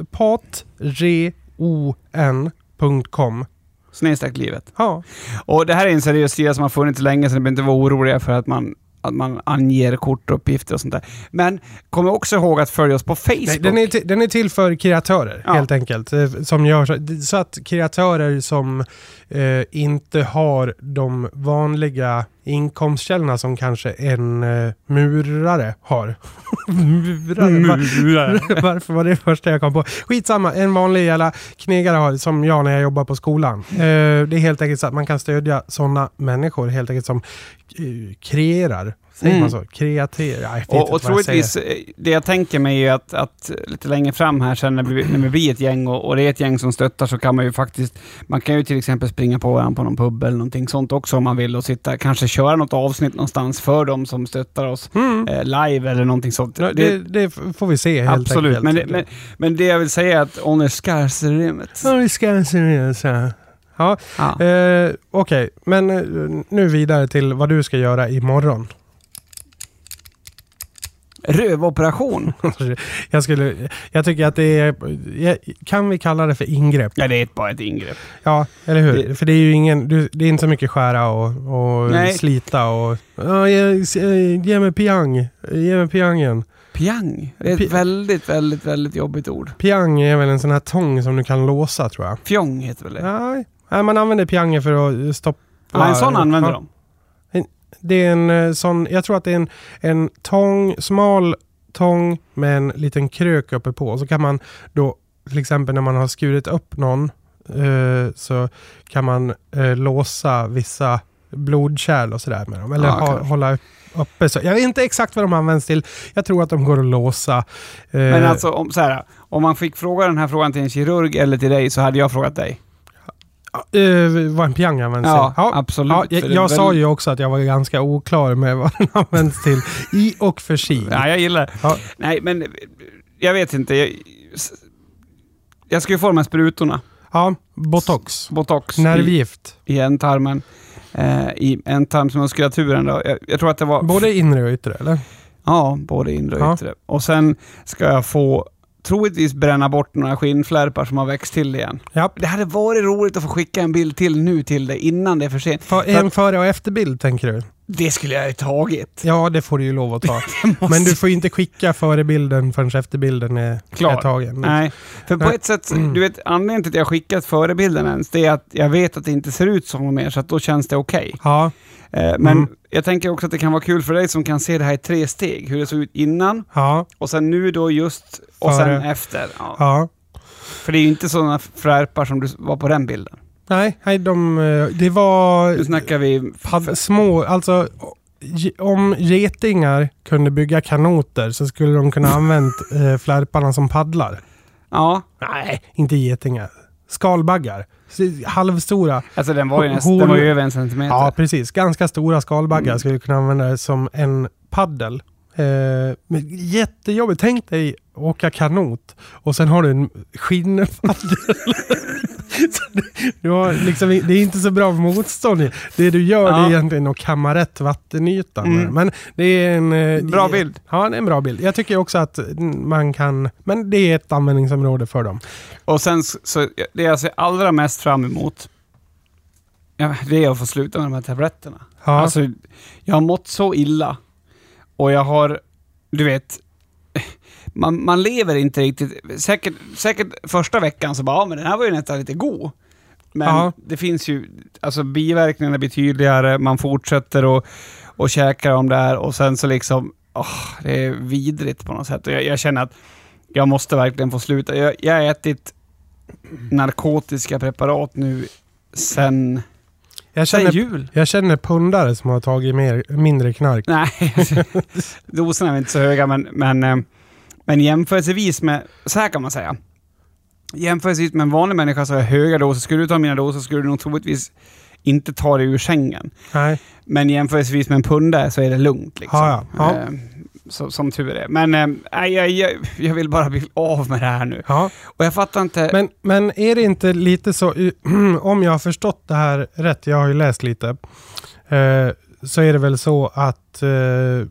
patreon punkt com Snedstreck livet. Ja. Och det här är en seriös sida som har funnits länge, så ni behöver inte vara oroliga för att man att man anger kortuppgifter och sånt där. Men kom också ihåg att följa oss på Facebook. Nej, den, är till, den är till för kreatörer, ja. helt enkelt. Som gör så, så att kreatörer som eh, inte har de vanliga inkomstkällorna som kanske en eh, murare har. murare? murare. Var, varför var det första jag kom på? Skitsamma, en vanlig jävla knegare har, som jag när jag jobbar på skolan. Eh, det är helt enkelt så att man kan stödja sådana människor helt enkelt som eh, kreerar. Säger mm. man så? Kreativ. Ja, och och troligtvis, det jag tänker mig är att, att lite längre fram här sen när vi, när vi blir ett gäng och, och det är ett gäng som stöttar, så kan man ju faktiskt, man kan ju till exempel springa på varandra på någon pub eller någonting sånt också om man vill och sitta, kanske köra något avsnitt någonstans för dem som stöttar oss mm. eh, live eller någonting sånt. Ja, det, det får vi se helt absolut. enkelt. Men det, men, men det jag vill säga är att on the scarce limit. On the scarce limit, så. Ja, ja. eh, okej. Okay. Men nu vidare till vad du ska göra imorgon. Rövoperation. jag skulle jag tycker att det är, kan vi kalla det för ingrepp? Ja, det är bara ett ingrepp. Ja, eller hur? Det, för det är ju ingen, det är inte så mycket skära och, och slita och ja, ge, ge mig piang. Ge mig piangen. Piang? Det är ett P- väldigt, väldigt, väldigt jobbigt ord. Piang är väl en sån här tång som du kan låsa, tror jag. Fjong heter väl det? Ja, ja, man använder piangen för att stoppa. Ja, en sån använder ja. de. Det är en sån, jag tror att det är en, en tång, smal tång med en liten krök uppe på. Så kan man då, till exempel när man har skurit upp någon, eh, så kan man eh, låsa vissa blodkärl och sådär med dem. Eller ja, ha, hålla upp, uppe. Så jag vet inte exakt vad de används till. Jag tror att de går att låsa. Eh, Men alltså, om, så här, om man fick fråga den här frågan till en kirurg eller till dig, så hade jag frågat dig. Uh, vad en piang används ja, till. Ja, absolut. Ja, jag jag sa ju också att jag var ganska oklar med vad den används till i och för sig. Ja, jag gillar ja. Nej, men jag vet inte. Jag, jag ska ju få de här sprutorna. Ja, botox. Botox. Nervgift. I, i ändtarmen. Eh, I ändtarmsmuskulaturen då. Jag, jag tror att det var... Både inre och yttre, eller? Ja, både inre och ja. yttre. Och sen ska jag få... troligtvis bränna bort några skinnflärpar som har växt till igen. Ja. Det hade varit roligt att få skicka en bild till nu till dig innan det är för sent. För, en före- och efterbild, tänker du? Det skulle jag ju tagit. Ja, det får du ju lov att ta. måste... Men du får inte skicka före bilden förrän efterbilden är, är tagen. Nej, för Nej. på ett sätt, mm. du vet, anledningen till att jag skickat före bilden ens, det är att jag vet att det inte ser ut som mer, så att då känns det okej. Okay. Ja. Eh, men mm. jag tänker också att det kan vara kul för dig som kan se det här i tre steg. Hur det såg ut innan, ja. och sen nu då just, och före. sen efter. Ja. Ja. För det är ju inte sådana frärpar som du var på den bilden. Nej, nej de, det var... Nu snackar vi... Pad, små, alltså... Om getingar kunde bygga kanoter så skulle de kunna använda eh, flärparna som paddlar. Ja. Nej, inte getingar. Skalbaggar. Halvstora. Alltså den var ju, näst, den var ju över en centimeter. Ja, precis. Ganska stora skalbaggar mm. skulle kunna använda det som en paddel. Eh, men jättejobbigt. Tänk dig åka kanot och sen har du en skinnpaddel. du har liksom, det är inte så bra motstånd. Det du gör Ja. det är egentligen att kamma rätt vattenytan. Mm. Men det är en... eh, Bra bild. Ja, det är en bra bild. Jag tycker också att man kan... Men det är ett användningsområde för dem. Och sen så, så det jag ser allra mest fram emot, ja, det är att få sluta med de här tabletterna. Ja. Alltså, jag har mått så illa. Och jag har, du vet, man, man lever inte riktigt. Säkert, säkert första veckan så bara, ja, men den här var ju nästan lite god. Men Ja. det finns ju, alltså biverkningarna blir tydligare, man fortsätter och, och käkar om det här och sen så liksom, åh, det är vidrigt på något sätt. Och jag, jag känner att jag måste verkligen få sluta. Jag, jag har ätit narkotiska preparat nu sen, Jag sen känner, jul. jag känner pundare som har tagit mer, mindre knark. Nej, doserna är inte så höga, men, men, eh, men jämförelsevis med, så här kan man säga, jämförelsevis med en vanlig människa så är höga doser. Skulle du ta mina doser skulle du nog troligtvis inte ta dig ur sängen. Nej. Men jämförelsevis med en pundare så är det lugnt. Liksom. Ja, ja. Ja. Eh, så, som tur är. Men eh, jag, jag, jag vill bara bli av med det här nu. Ja. Och jag fattar inte... Men, men är det inte lite så, om jag har förstått det här rätt, jag har ju läst lite, eh, så är det väl så att eh,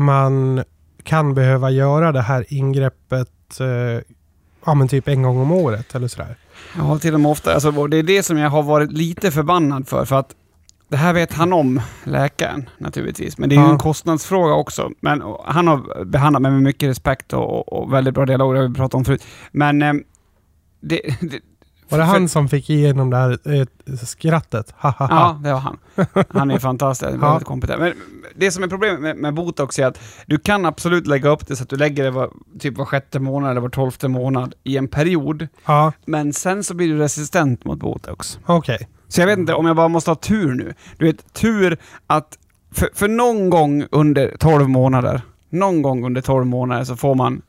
man kan behöva göra det här ingreppet eh, ja, men typ en gång om året eller sådär. Ja, till och med ofta. Alltså, det är det som jag har varit lite förbannad för. För att det här vet han om, läkaren naturligtvis. Men det är ju Ja. en kostnadsfråga också. Men han har behandlat mig med mycket respekt och, och väldigt bra dialog. Det har vi pratat om förut. Men eh, det... det Var det för, han som fick igenom det här eh, skrattet? Ha, ha, ha. Ja, det var han. Han är fantastisk, Ja. väldigt kompetent. Men det som är problemet med, med botox är att du kan absolut lägga upp det så att du lägger det var, typ var sjätte månad eller var tolfte månad i en period. Ja, Men sen så blir du resistent mot botox. okej. Så jag vet inte om jag bara måste ha tur nu. Du vet, tur att för, för någon gång under tolv månader, någon gång under tolv månader så får man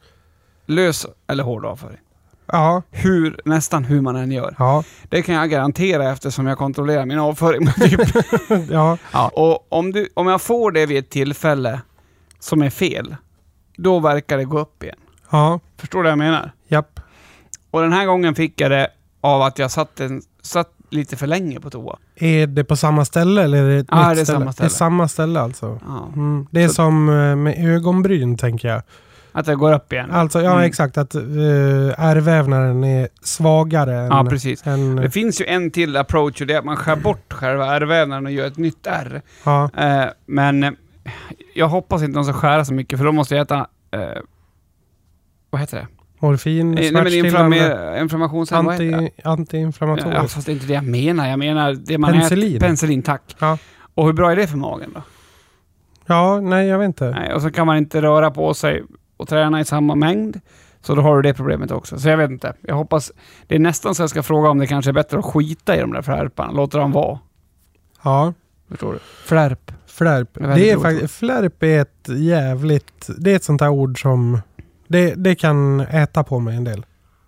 lös eller hård avföring. Ja, Hur, nästan hur man än gör. ja, Det kan jag garantera eftersom jag kontrollerar min avföring. Typ. ja. Ja. Och om, du, om jag får det vid ett tillfälle som är fel, då verkar det gå upp igen. Ja, Förstår du vad jag menar? japp. Och den här gången fick jag det av att jag satt, en, satt lite för länge på toa. Är det på samma ställe eller är det ett Ja, nytt det är ställe? samma ställe. Det är samma ställe alltså. Ja. Mm. Det är Så- som eh, med ögonbryn, tänker jag. Att det går upp igen. Alltså, ja Mm. exakt, att uh, ärrvävnaden är svagare än... Ja, precis. än Det finns ju en till approach och det är att man skär bort själva ärrvävnaden och gör ett nytt ärr. ja, Eh, men eh, jag hoppas inte de ska skära så mycket för då måste jag äta... Eh, vad heter det? morfin, Eh, Nej, men smärtstillande, inflammer- inflammationshämmare. vad heter det? anti, antiinflammatoriskt. Ja, fast det är inte det jag menar. Jag menar det man Penicillin. äter. Penicillin, tack. Ja. Och hur bra är det för magen då? Ja, nej jag vet inte. Nej, och så kan man inte röra på sig och träna i samma mängd. Så då har du det problemet också. Så jag vet inte. Jag hoppas... Det är nästan så jag ska fråga om det kanske är bättre att skita i de där flärparna. Låter dem vara. Ja, Förstår du? Flärp. flärp. Det är väldigt Det är roligt faktiskt, flärp är ett jävligt... Det är ett sånt här ord som... Det, det kan äta på mig en del.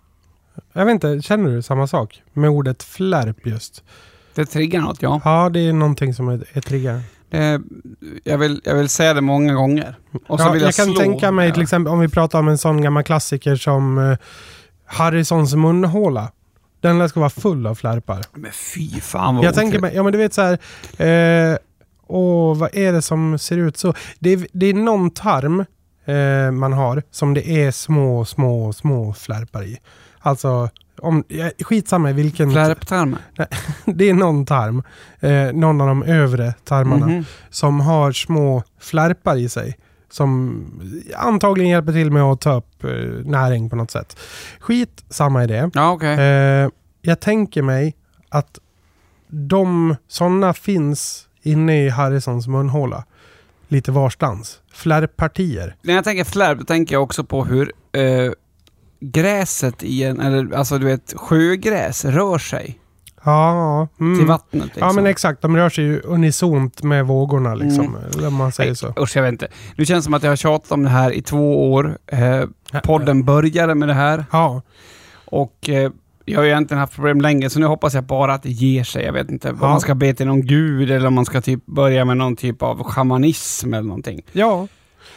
Jag vet inte, känner du samma sak? Med ordet flärp just. Det triggar något, ja. Ja, det är någonting som är, är triggar. Det, jag, vill, jag vill säga det många gånger. Och så Ja, vill jag, jag, kan slå. tänka mig Ja. till exempel om vi pratar om en sån gammal klassiker som uh, Harrisons munhåla. Den där ska vara full av flärpar. Men fy fan vad Jag tänker otrevligt. mig, ja men du vet så här, eh, åh, vad är det som ser ut så? Det är, det är någon tarm eh, man har som det är små, små, små flärpar i. Alltså, om, ja, skitsamma i vilken... Flärptarmar. Det är någon tarm, eh, någon av de övre tarmarna, Mhm. som har små flärpar i sig. Som antagligen hjälper till med att ta upp eh, näring på något sätt. Skit samma idé. Ja, okej. Eh, jag tänker mig att de sådana finns inne i Harrisons munhåla. Lite varstans. Flärpartier. När jag tänker flärp, då tänker jag också på hur eh, gräset i en, eller alltså du vet, sjögräs rör sig Ja, ja. Mm. till vattnet. Liksom. Ja men exakt, de rör sig ju unisont med vågorna liksom. Mm. Eller om man säger Nej, så. Usch, jag vet inte. Nu känns det som att jag har tjatat om det här i två år. Eh, podden började med det här. Ja, Och eh, jag har ju egentligen haft problem länge, så nu hoppas jag bara att det ger sig. Jag vet inte om Ja. man ska be till någon gud eller om man ska typ börja med någon typ av shamanism eller någonting. ja.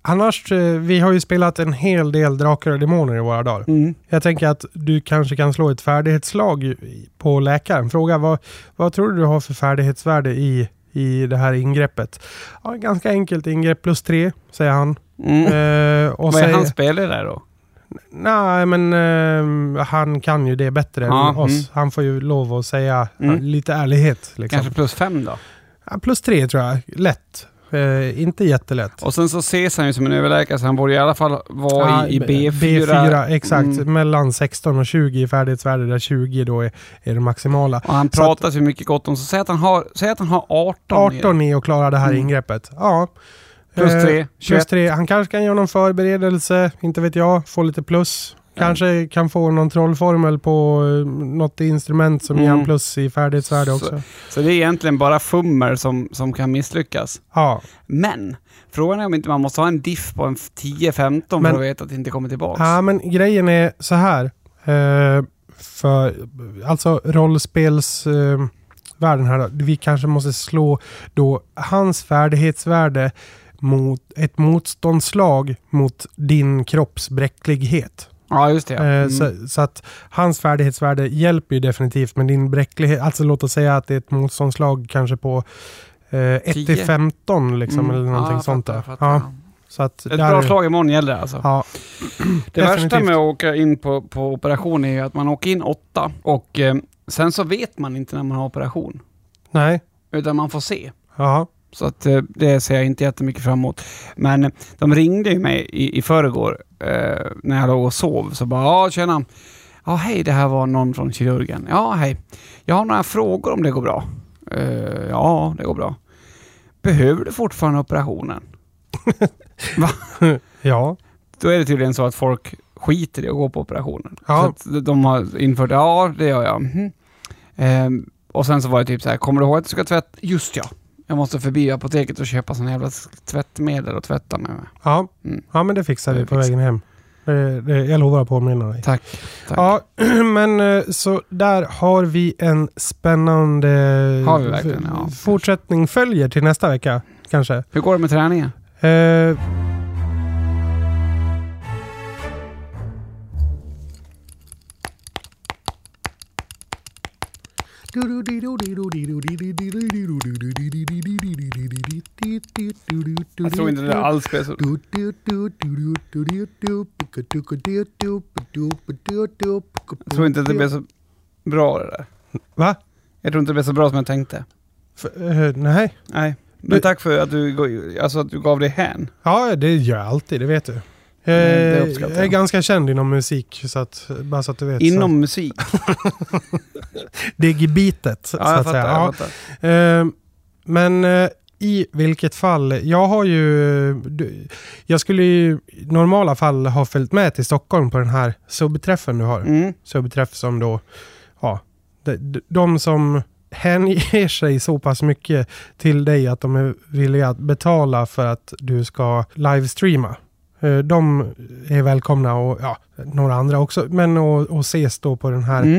Annars, vi har ju spelat en hel del Drakar och Demoner i våra dagar. Mm. Jag tänker att du kanske kan slå ett färdighetslag på läkaren. Fråga, vad, vad tror du du har för färdighetsvärde i, i det här ingreppet? Ja, ganska enkelt ingrepp, plus tre, säger han. Mm. Eh, och Vad är säger, hans spelare där då? Nej, men eh, han kan ju det bättre Ja, än oss. mm. Han får ju lov att säga Mm. ja, lite ärlighet. Liksom. Kanske plus fem då? Ja, plus tre tror jag. Lätt. Eh, inte jättelätt. Och sen så ses han ju som en överläkare, så han borde i alla fall vara Ja, i, i B fyra. B fyra, exakt. Mm. Mellan sexton och tjugo i färdighetsvärde, där tjugo då är, är det maximala. Och han Så pratar så mycket gott om, så säg att han har, säg att han har arton. arton i att klara det här Mm. ingreppet. Ja. Plus Eh, tre, tjugoett. Plus tre. Han kanske kan göra någon förberedelse, inte vet jag, få lite plus. Kanske kan få någon trollformel på eh, något instrument som Mm. ger en plus i färdighetsvärde också. Så, så det är egentligen bara fummer som, som kan misslyckas. Ja. Men frågan är om inte man måste ha en diff på en tio femton Men- för att veta att det inte kommer tillbaka. Ja, men grejen är så här. Eh, för alltså rollspels eh, världen här då, vi kanske måste slå då hans färdighetsvärde mot ett motståndslag mot din kropps bräcklighet. Ja, just det. Ja. Eh, Mm. så, så att hans färdighetsvärde hjälper ju definitivt, men din bräcklighet, alltså låt oss säga att det är ett motståndslag kanske på eh, ett till tio. femton liksom, Mm. eller någonting Ja, jag sånt fattar, där. jag fattar. Ja, så att Ett där- bra slag imorgon gäller det alltså. Ja. Det definitivt. värsta med att åka in på, på operation är ju att man åker in åtta och eh, sen så vet man inte när man har operation. Nej. Utan man får se. Ja. Så att eh, det ser jag inte jättemycket fram emot. Men eh, de ringde ju mig i, i förrgår eh, när jag låg och sov. Så bara, ja tjena. Ja hej, det här var någon från kirurgen. Ja hej. Jag har några frågor om det går bra. Eh, ja, det går bra. Behöver du fortfarande operationen? Va? Ja. Då är det tydligen så att folk skiter i att gå på operationen. Ja. Så att de har infört, ja det gör jag. Mhm. Ehm, och sen så var det typ så här, kommer du ihåg att du ska tvätta? Just ja. Jag måste förbi apoteket och köpa sån jävla tvättmedel och tvätta med. Ja. Mm. Ja, men det fixar vi Det på fixar. vägen hem. Det, det, jag lovar att påminna dig. Tack. Tack. Ja, men eh, så där har vi en spännande Har vi verkligen, f- ja. fortsättning följer till nästa vecka, kanske. Hur går det med träningen? Eh, Jag tror inte det alls blir så. Jag tror inte att det blir så bra det där. Va? Jag tror inte det blir så bra som jag tänkte. F- eh, nej. Nej. Men Men- tack för att du, gå- alltså att du gav dig hän. Ja, det gör jag alltid, det vet du. Eh, det uppskattar jag är jag. ganska känd inom musik, så att, bara så att du vet. Inom musik. Så. Det är gebitet, så Ja, jag att säga. fattar. Ja. Jag fattar. Eh, men eh, i vilket fall, jag har ju, du- jag skulle ju i normala fall ha följt med till Stockholm på den här subträffen du har. Mm. Subträff som då, ja, de, de, de som hänger sig så pass mycket till dig att de är villiga att betala för att du ska livestreama. Eh, De är välkomna och ja, några andra också, men och, och ses då på den här Mm.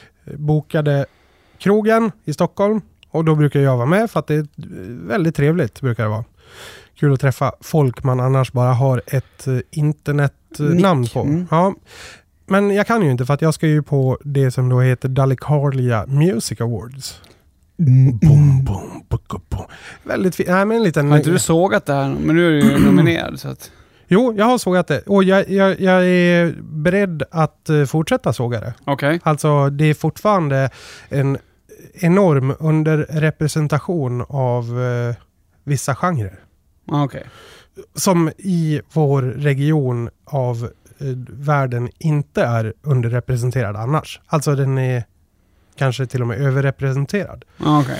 bokade krogen i Stockholm, och då brukar jag vara med för att det är väldigt trevligt, brukar det vara. Kul att träffa folk man annars bara har ett eh, internetnamn Nick. på. Mm. Ja. Men jag kan ju inte, för att jag ska ju på det som då heter Dalecarlia Music Awards. Boom, boom, boom, boom. Väldigt fint. Nej, men en liten... Har inte du sågat det här? Men nu är du ju nominerad så att... Jo, jag har sågat det. Och jag, jag, jag är beredd att uh, fortsätta såga det. Okej. Alltså, det är fortfarande en enorm underrepresentation av uh, vissa genrer. Okej. Som i vår region av uh, världen inte är underrepresenterad annars. Alltså, den är kanske till och med överrepresenterad. Okej.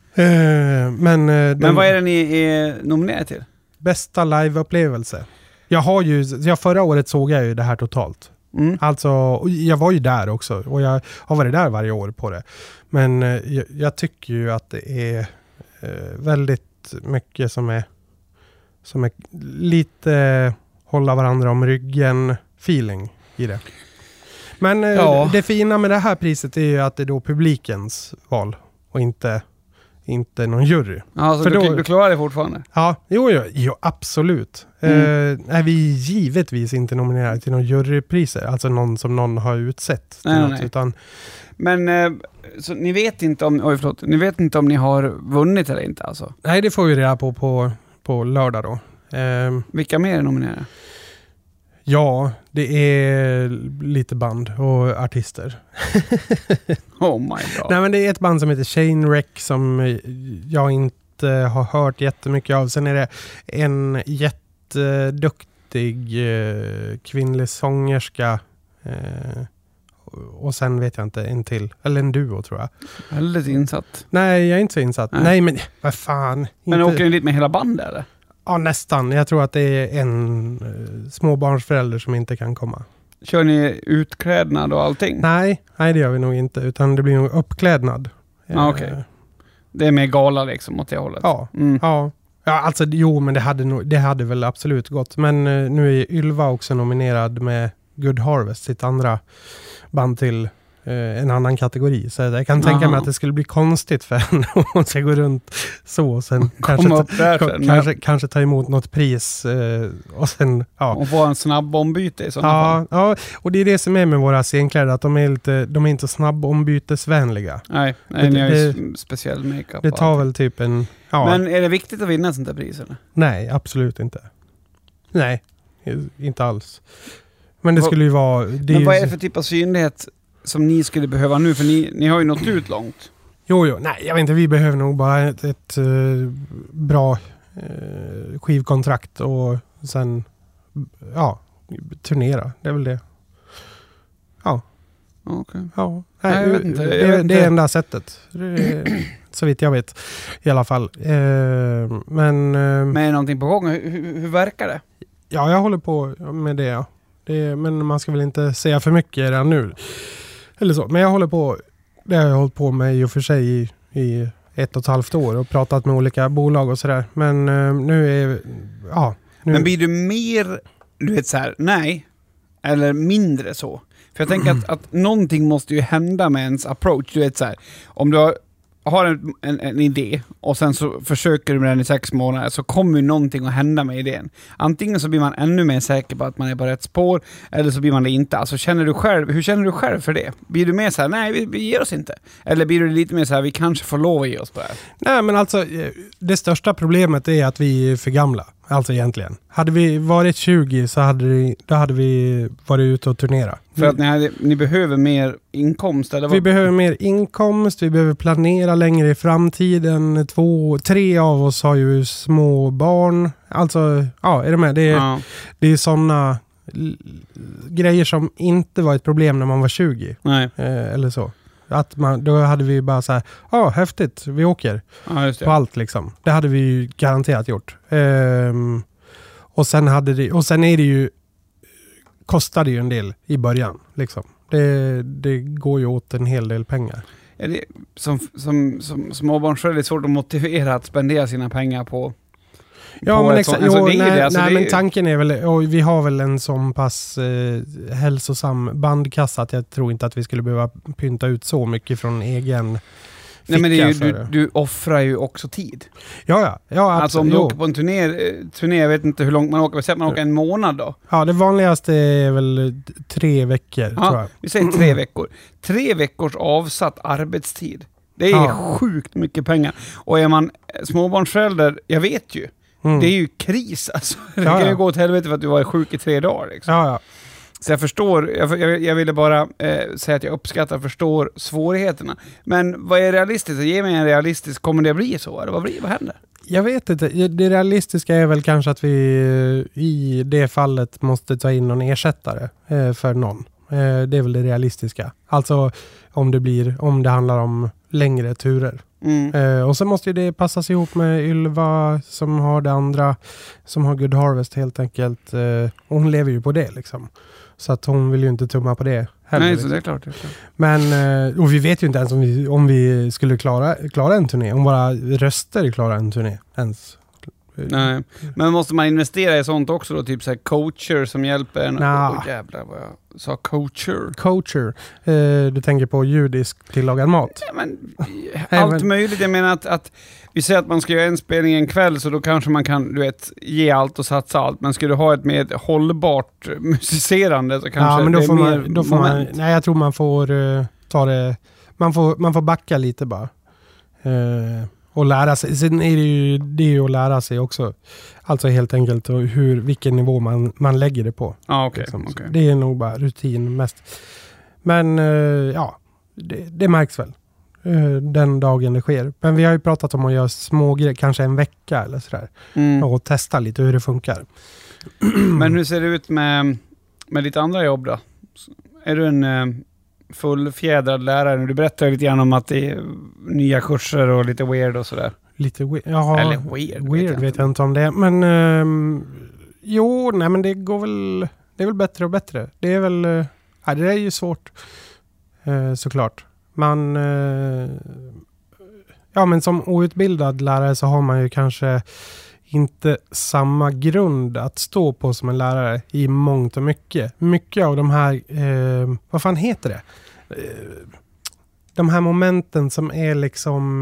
Uh, men uh, Men vad är det ni är nominerade till? bästa liveupplevelse? Jag har ju, jag förra året såg jag ju det här totalt. Mm. Alltså, och jag var ju där också och jag har varit där varje år på det. Men eh, jag, jag tycker ju att det är eh, väldigt mycket som är som är lite eh, hålla varandra om ryggen feeling i det. Men eh, Ja. det fina med det här priset är ju att det är då publikens val och inte inte någon jury. Ja, så För du, då- du klarar det fortfarande? Ja, jo, jo, jo absolut. Mm. Eh, är vi givetvis inte nominerade till någon jurypriser, alltså någon som någon har utsett. till Nej, något, nej. Utan, Men eh, så ni vet inte om oj, förlåt, ni vet inte om ni har vunnit eller inte alltså? nej, det får vi reda på på, på lördag då. Eh, Vilka mer är nominerade? ja, det är lite band och artister. Oh my god. Nej, men det är ett band som heter Shane Wreck som jag inte har hört jättemycket av. Sen är det en jätteduktig eh, kvinnlig sångerska eh, och sen vet jag inte, en till. Eller en duo tror jag. Väldigt insatt. Nej, jag är inte så insatt. Nej. Nej, men vad fan. Men inte... åker ni dit med hela bandet eller? Ja, nästan. Jag tror att det är en eh, småbarnsförälder som inte kan komma. Kör ni utklädnad och allting? Nej, nej det gör vi nog inte. Utan det blir nog uppklädnad. Ja, okej. Eh, Det är mer gala liksom åt det hållet? Ja. Mm. Ja. Ja, alltså jo, men det hade, nog, det hade väl absolut gått. Men eh, nu är Ylva också nominerad med Good Harvest, sitt andra band till eh, en annan kategori. Så jag kan tänka Aha. mig att det skulle bli konstigt för henne om hon ska gå runt så och sen kanske, Komma upp där ta, sen. kanske, kanske ta emot något pris eh, och sen, ja. Och få en snabb ombyte i sådana fall? Ja, ja, och det är det som är med våra scenkläder, att de är, lite, de är inte snabb ombytesvänliga. Nej, nej Det- ni har ju det- speciell makeup. Det och tar allting. väl typ en... Ja, Men är det viktigt att vinna ett sånt där pris eller? nej, absolut inte. Nej, inte alls. Men det Vad- skulle ju vara... Det är Men ju, vad är det för typ av synlighet som ni skulle behöva nu? För ni, ni har ju nått ut långt. Jo, jo, nej, jag vet inte, vi behöver nog bara ett, ett eh, bra uh, skivkontrakt och sen, ja, turnera. Det är väl det. Ja. Okej. Ja, Nej, jag vet inte, jag det, vet det inte. är enda sättet. Det är, så vitt jag vet. I alla fall. Eh, men eh, Men är det någonting på gång? Hur, hur, hur verkar det? ja, jag håller på med det. Ja. det. Men man ska väl inte säga för mycket redan nu. Eller så. Men jag håller på. Det har jag hållit på med i och för sig i, i ett och ett halvt år och pratat med olika bolag och sådär. Men eh, nu är... Ja. Nu, Men blir du mer, du vet så här, nej, eller mindre så? För jag tänker att, att någonting måste ju hända med ens approach. Du vet så här, om du har, har en, en, en idé och sen så försöker du med den i sex månader så kommer ju någonting att hända med idén. Antingen så blir man ännu mer säker på att man är på rätt spår eller så blir man det inte. Alltså känner du själv, hur känner du själv för det? Blir du mer så här, nej vi, vi ger oss inte? Eller blir du lite mer så här, vi kanske får lov att ge oss på det här? Nej, men alltså eh, det största problemet är att vi är för gamla. Alltså egentligen. Hade vi varit tjugo så hade, vi, då hade vi varit ute och turnera. För att ni, hade, ni behöver mer inkomst eller vad? Vi behöver mer inkomst, vi behöver planera längre i framtiden. Två, tre av oss har ju små barn. Alltså, ja, är det med? Det är, Ja. det är sådana l- grejer som inte var ett problem när man var tjugo. Nej, Eh, eller så. Att man, då hade vi bara så här, ja, häftigt, vi åker. ja just det. På allt liksom. Det hade vi ju garanterat gjort. Ehm, och, sen hade det, och sen är det ju, kostade ju en del i början. Liksom. Det, det går ju åt en hel del pengar. Är det, som, som, som småbarnsförälder är det svårt att motivera att spendera sina pengar på. Ja, på men ett exakt. sånt- alltså, Jo, det är ju nej, det, alltså, nej det är men ju- tanken är väl, och vi har väl en sån pass eh, hälsosam bandkassa att jag tror inte att vi skulle behöva pynta ut så mycket från egen ficka. Nej, men det är ju, för du, det. du offrar ju också tid. Ja, ja. ja Alltså om absolut. du Jo. åker på en turné, eh, turné, jag vet inte hur långt man åker, säg att man åker en månad då. Ja, det vanligaste är väl tre veckor, Ja. tror jag. Vi säger tre veckor. Tre veckors avsatt arbetstid. Det är Ja. sjukt mycket pengar. Och är man småbarnsförälder, jag vet ju, Mm. det är ju kris alltså. Det Ja, kan ju ja. gå åt helvete för att du var sjuk i tre dagar liksom. Ja, ja. Så jag förstår, jag, jag, jag ville bara eh, säga att jag uppskattar och förstår svårigheterna. Men vad är realistiskt? Ge mig en realistisk, kommer det bli så? Eller vad, blir, vad händer? Jag vet inte. Det realistiska är väl kanske att vi i det fallet måste ta in någon ersättare eh, för någon. Eh, det är väl det realistiska. Alltså om det blir, om det handlar om längre turer. Mm. Eh, och så måste ju det passas ihop med Ylva som har det andra, som har Good Harvest helt enkelt. Eh, och hon lever ju på det liksom. Så att hon vill ju inte tumma på det heller. Nej, så liksom. det är klart. Det är klart. Men, eh, och vi vet ju inte ens om vi, om vi skulle klara, klara en turné. Om våra röster klarar en turné ens. Nej. Men måste man investera i sånt också då? Typ så här coacher som hjälper en? Nah. Åh, jävlar vad jag sa coacher. Coacher. Eh, du tänker på judisk tillagad mat? Ja, men, allt men... möjligt. Jag menar att, att vi säger att man ska göra en spelning en kväll, så då kanske man kan, du vet, ge allt och satsa allt. Men ska du ha ett mer hållbart musicerande så kanske ja, men då det är får mer man, då får man, nej, jag tror man får uh, ta det, man får, man får backa lite bara. Uh, och lära sig. Sen är det ju, det är ju att lära sig också. Alltså helt enkelt och hur, vilken nivå man, man lägger det på. Ah, okay, liksom. okay. Det är nog bara rutin mest. Men uh, ja, det, det märks väl. Den dagen det sker. Men vi har ju pratat om att göra små grejer, kanske en vecka eller sådär. Mm. Och testa lite hur det funkar. Men hur ser det ut med, med ditt andra jobb då? Är du en uh, fullfjädrad lärare? Du berättar lite grann om att det är nya kurser och lite weird och sådär. Lite weird? Ja, eller weird. Weird vet jag, vet jag inte om det är. Men um, jo, nej men det går väl, det är väl bättre och bättre. Det är väl, uh, nej, det är ju svårt uh, såklart. Man, ja men som outbildad lärare så har man ju kanske inte samma grund att stå på som en lärare i mångt och mycket. Mycket av de här, eh, vad fan heter det? Eh, de här momenten som är liksom,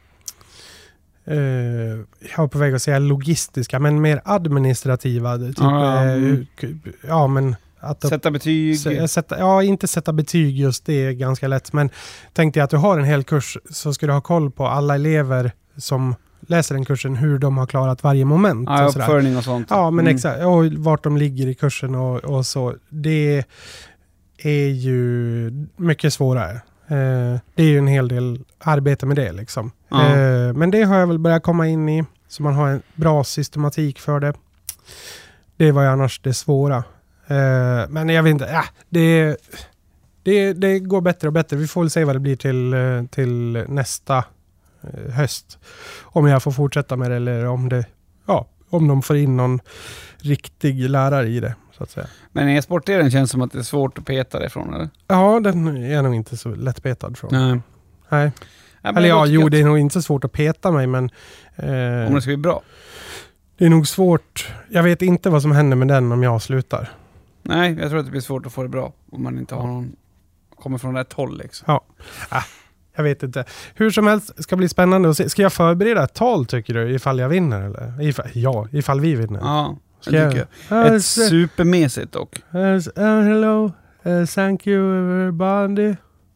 eh, eh, jag var på väg att säga logistiska, men mer administrativa. Typ, ah, eh, mm. ja men Att sätta betyg? Sätta, ja, inte sätta betyg just, det är ganska lätt. Men tänkte jag att du har en hel kurs så ska du ha koll på alla elever som läser den kursen, hur de har klarat varje moment. Ja, och uppföljning och sånt. Ja, men mm. exakt. Och vart de ligger i kursen och, och så. Det är ju mycket svårare. Eh, det är ju en hel del arbete med det liksom. Ja. Eh, men det har jag väl börjat komma in i. Så man har en bra systematik för det. Det var ju annars det svåra. Uh, men jag vet inte, ja, det, det, det går bättre och bättre. Vi får väl se vad det blir till, till nästa uh, höst. Om jag får fortsätta med det eller om det, ja, om de får in någon riktig lärare i det, så att säga. Men e-sportdelen känns som att det är svårt att peta det från, eller? Ja, den är nog inte så lätt petad från. Nej. Nej. Ja, eller ja, jo, det är nog inte så svårt att peta mig, men... Uh, om det ska bli bra? Det är nog svårt. Jag vet inte vad som händer med den om jag slutar. Nej, jag tror att det blir svårt att få det bra om man inte har någon, kommer från rätt håll liksom. Ja, ah, jag vet inte. Hur som helst ska bli spännande att se. Ska jag förbereda ett tal tycker du ifall jag vinner eller? Ifall, ja, ifall vi vinner. Ja, ska jag tycker jag. Ett uh, supermässigt dock. Uh, uh, hello, uh, thank you everybody.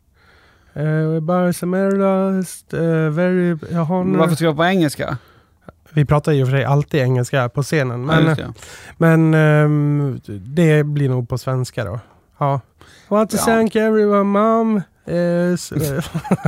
Uh, bara som uh, very honor. Varför ska jag på engelska? Vi pratar ju för sig alltid engelska på scenen. Men, ja, men um, det blir nog på svenska då. Ja. I want to ja. thank everyone, mom. Is, uh,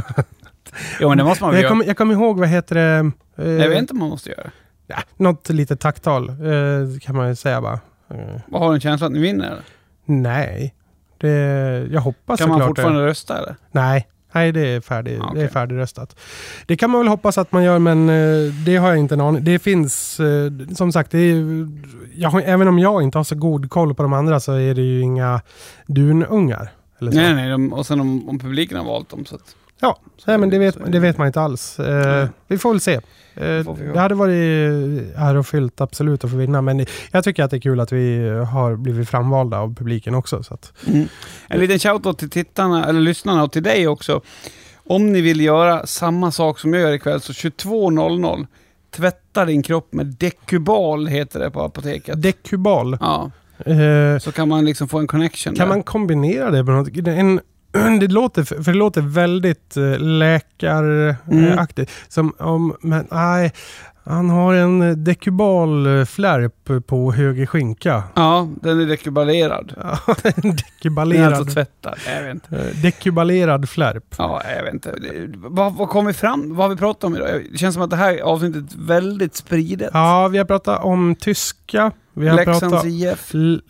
jo, men det måste man väl jag kommer kom ihåg, vad heter det? Uh, jag vet inte vad man måste göra. Ja, något lite tacktal uh, kan man ju säga bara. Uh. Vad har du en känsla att ni vinner? Eller? Nej. Det, jag hoppas kan man fortfarande det. rösta eller? Nej. Nej, det är, färdig, okay. det är färdigröstat. Det kan man väl hoppas att man gör, men eh, det har jag inte en aning. Det finns, eh, som sagt, det är, jag har, även om jag inte har så god koll på de andra så är det ju inga dunungar. Eller så. Nej, nej, de, och sen om, om publiken har valt dem så att... Ja, så nej, men det vet, det vet man inte alls. Eh, vi får väl se. Eh, det hade varit ärofyllt absolut att få vinna, men jag tycker att det är kul att vi har blivit framvalda av publiken också. Så att. Mm. En liten shoutout till tittarna, eller lyssnarna och till dig också. Om ni vill göra samma sak som jag gör ikväll så tjugotvå noll noll, tvätta din kropp med Decubal heter det på apoteket. Decubal? Ja. Eh, så kan man liksom få en connection Kan där. man kombinera det med något? En Det låter, för det låter väldigt läkaraktigt. Mm. Som om, men nej, han har en dekubal flärp på höger skinka. Ja, den är dekubalerad. Ja, dekubalerad. Den är alltså tvättad, jag vet inte. Dekubalerad flärp. Ja, jag vet inte. Vad, vad kommer fram? Vad har vi pratat om idag? Det känns som att det här avsnittet är väldigt spridet. Ja, vi har pratat om tyska. Vi har Leksands pratat I F. L-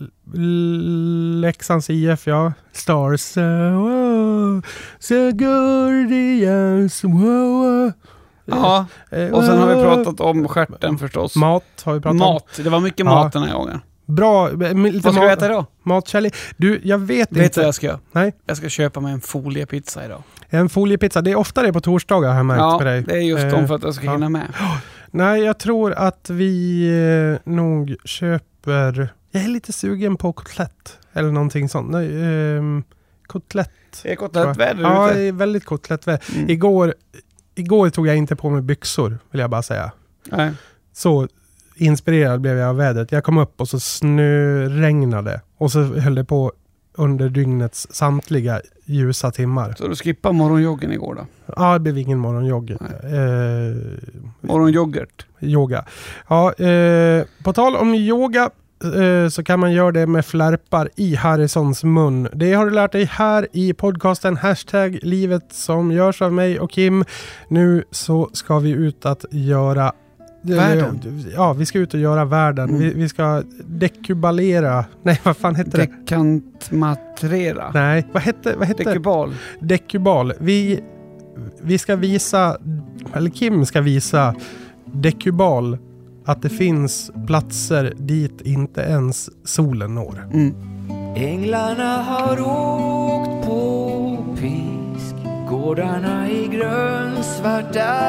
L- Leksands I F, ja. Stars. Uh, wow, so Guardians. Wow. Ja, och sen har vi pratat om stjärten förstås. Mat har vi pratat mat. om. Mat. Det var mycket mat ja. Den här gången. Bra. Lite vad ska vi äta idag? Matkärlek. Du, jag vet, vet inte. Vet du vad jag ska göra? Nej. Jag ska köpa mig en foliepizza idag. En foliepizza. Det är ofta det på torsdagar har jag märkt ja, med dig. Ja, det är just eh, de för att jag ska ja. hinna med. Nej, jag tror att vi eh, nog köper... Jag är lite sugen på kotlett. Eller någonting sånt. Nej, eh, kotlett. Det är kotlettväder Ja, ute. det är väldigt kotlettväder. Mm. Igår, igår tog jag inte på mig byxor, vill jag bara säga. Nej. Så inspirerad blev jag av vädret. Jag kom upp och så snöregnade. Och så höll det på under dygnets samtliga ljusa timmar. Så du skippade morgonjoggen igår då? Ja, det blev ingen morgonjogg. Eh, Morgonjoggert. yoga. Ja, eh, på tal om yoga eh, så kan man göra det med flärpar i Harrisons mun. Det har du lärt dig här i podcasten hashtag livet som görs av mig och Kim. Nu så ska vi ut att göra Världen. Ja, vi ska ut och göra världen. Mm. Vi, vi ska dekubalera. Nej, vad fan heter det? Dekantmatrera. Nej, vad hette vad hette Dekubal. Dekubal. Vi, vi ska visa, eller Kim ska visa Dekubal att det finns platser dit inte ens solen når. Mm. Änglarna har åkt på pisk, gårdarna är grönsvarta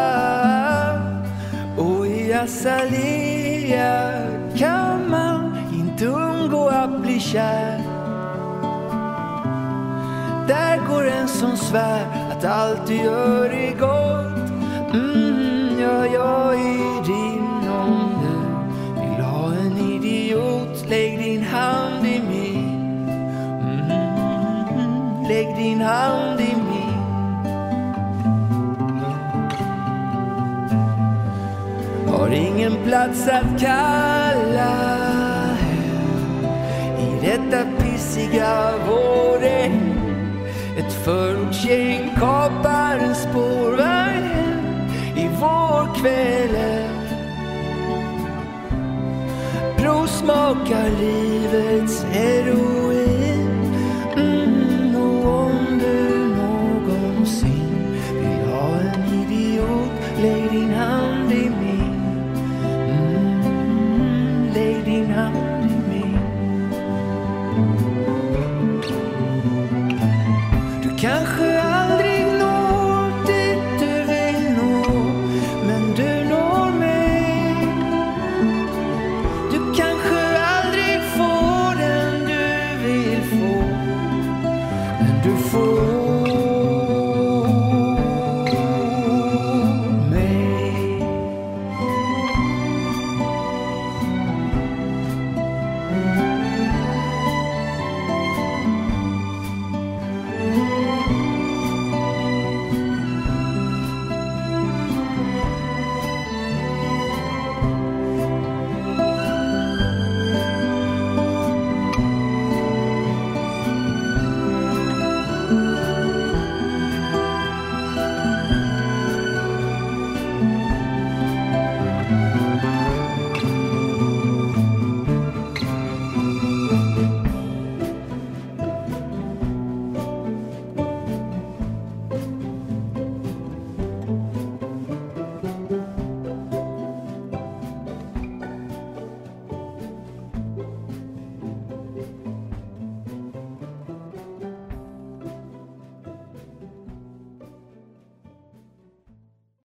och i Azalea kan man inte undgå att bli kär. Där går en som svär att allt du gör är gott. Mm, ja, jag är din om du vill ha en idiot. Lägg din hand i min. Mm, lägg din hand i min. Har ingen plats att kalla hem i detta pissiga våren. Ett förortsgäng kapar en spårvagn i vårkvällen. Provsmakar livets heroin. Mm, och om du någonsin vill ha en idiot, lägg din hand i min. Mm, lägg din hand i min. Kanske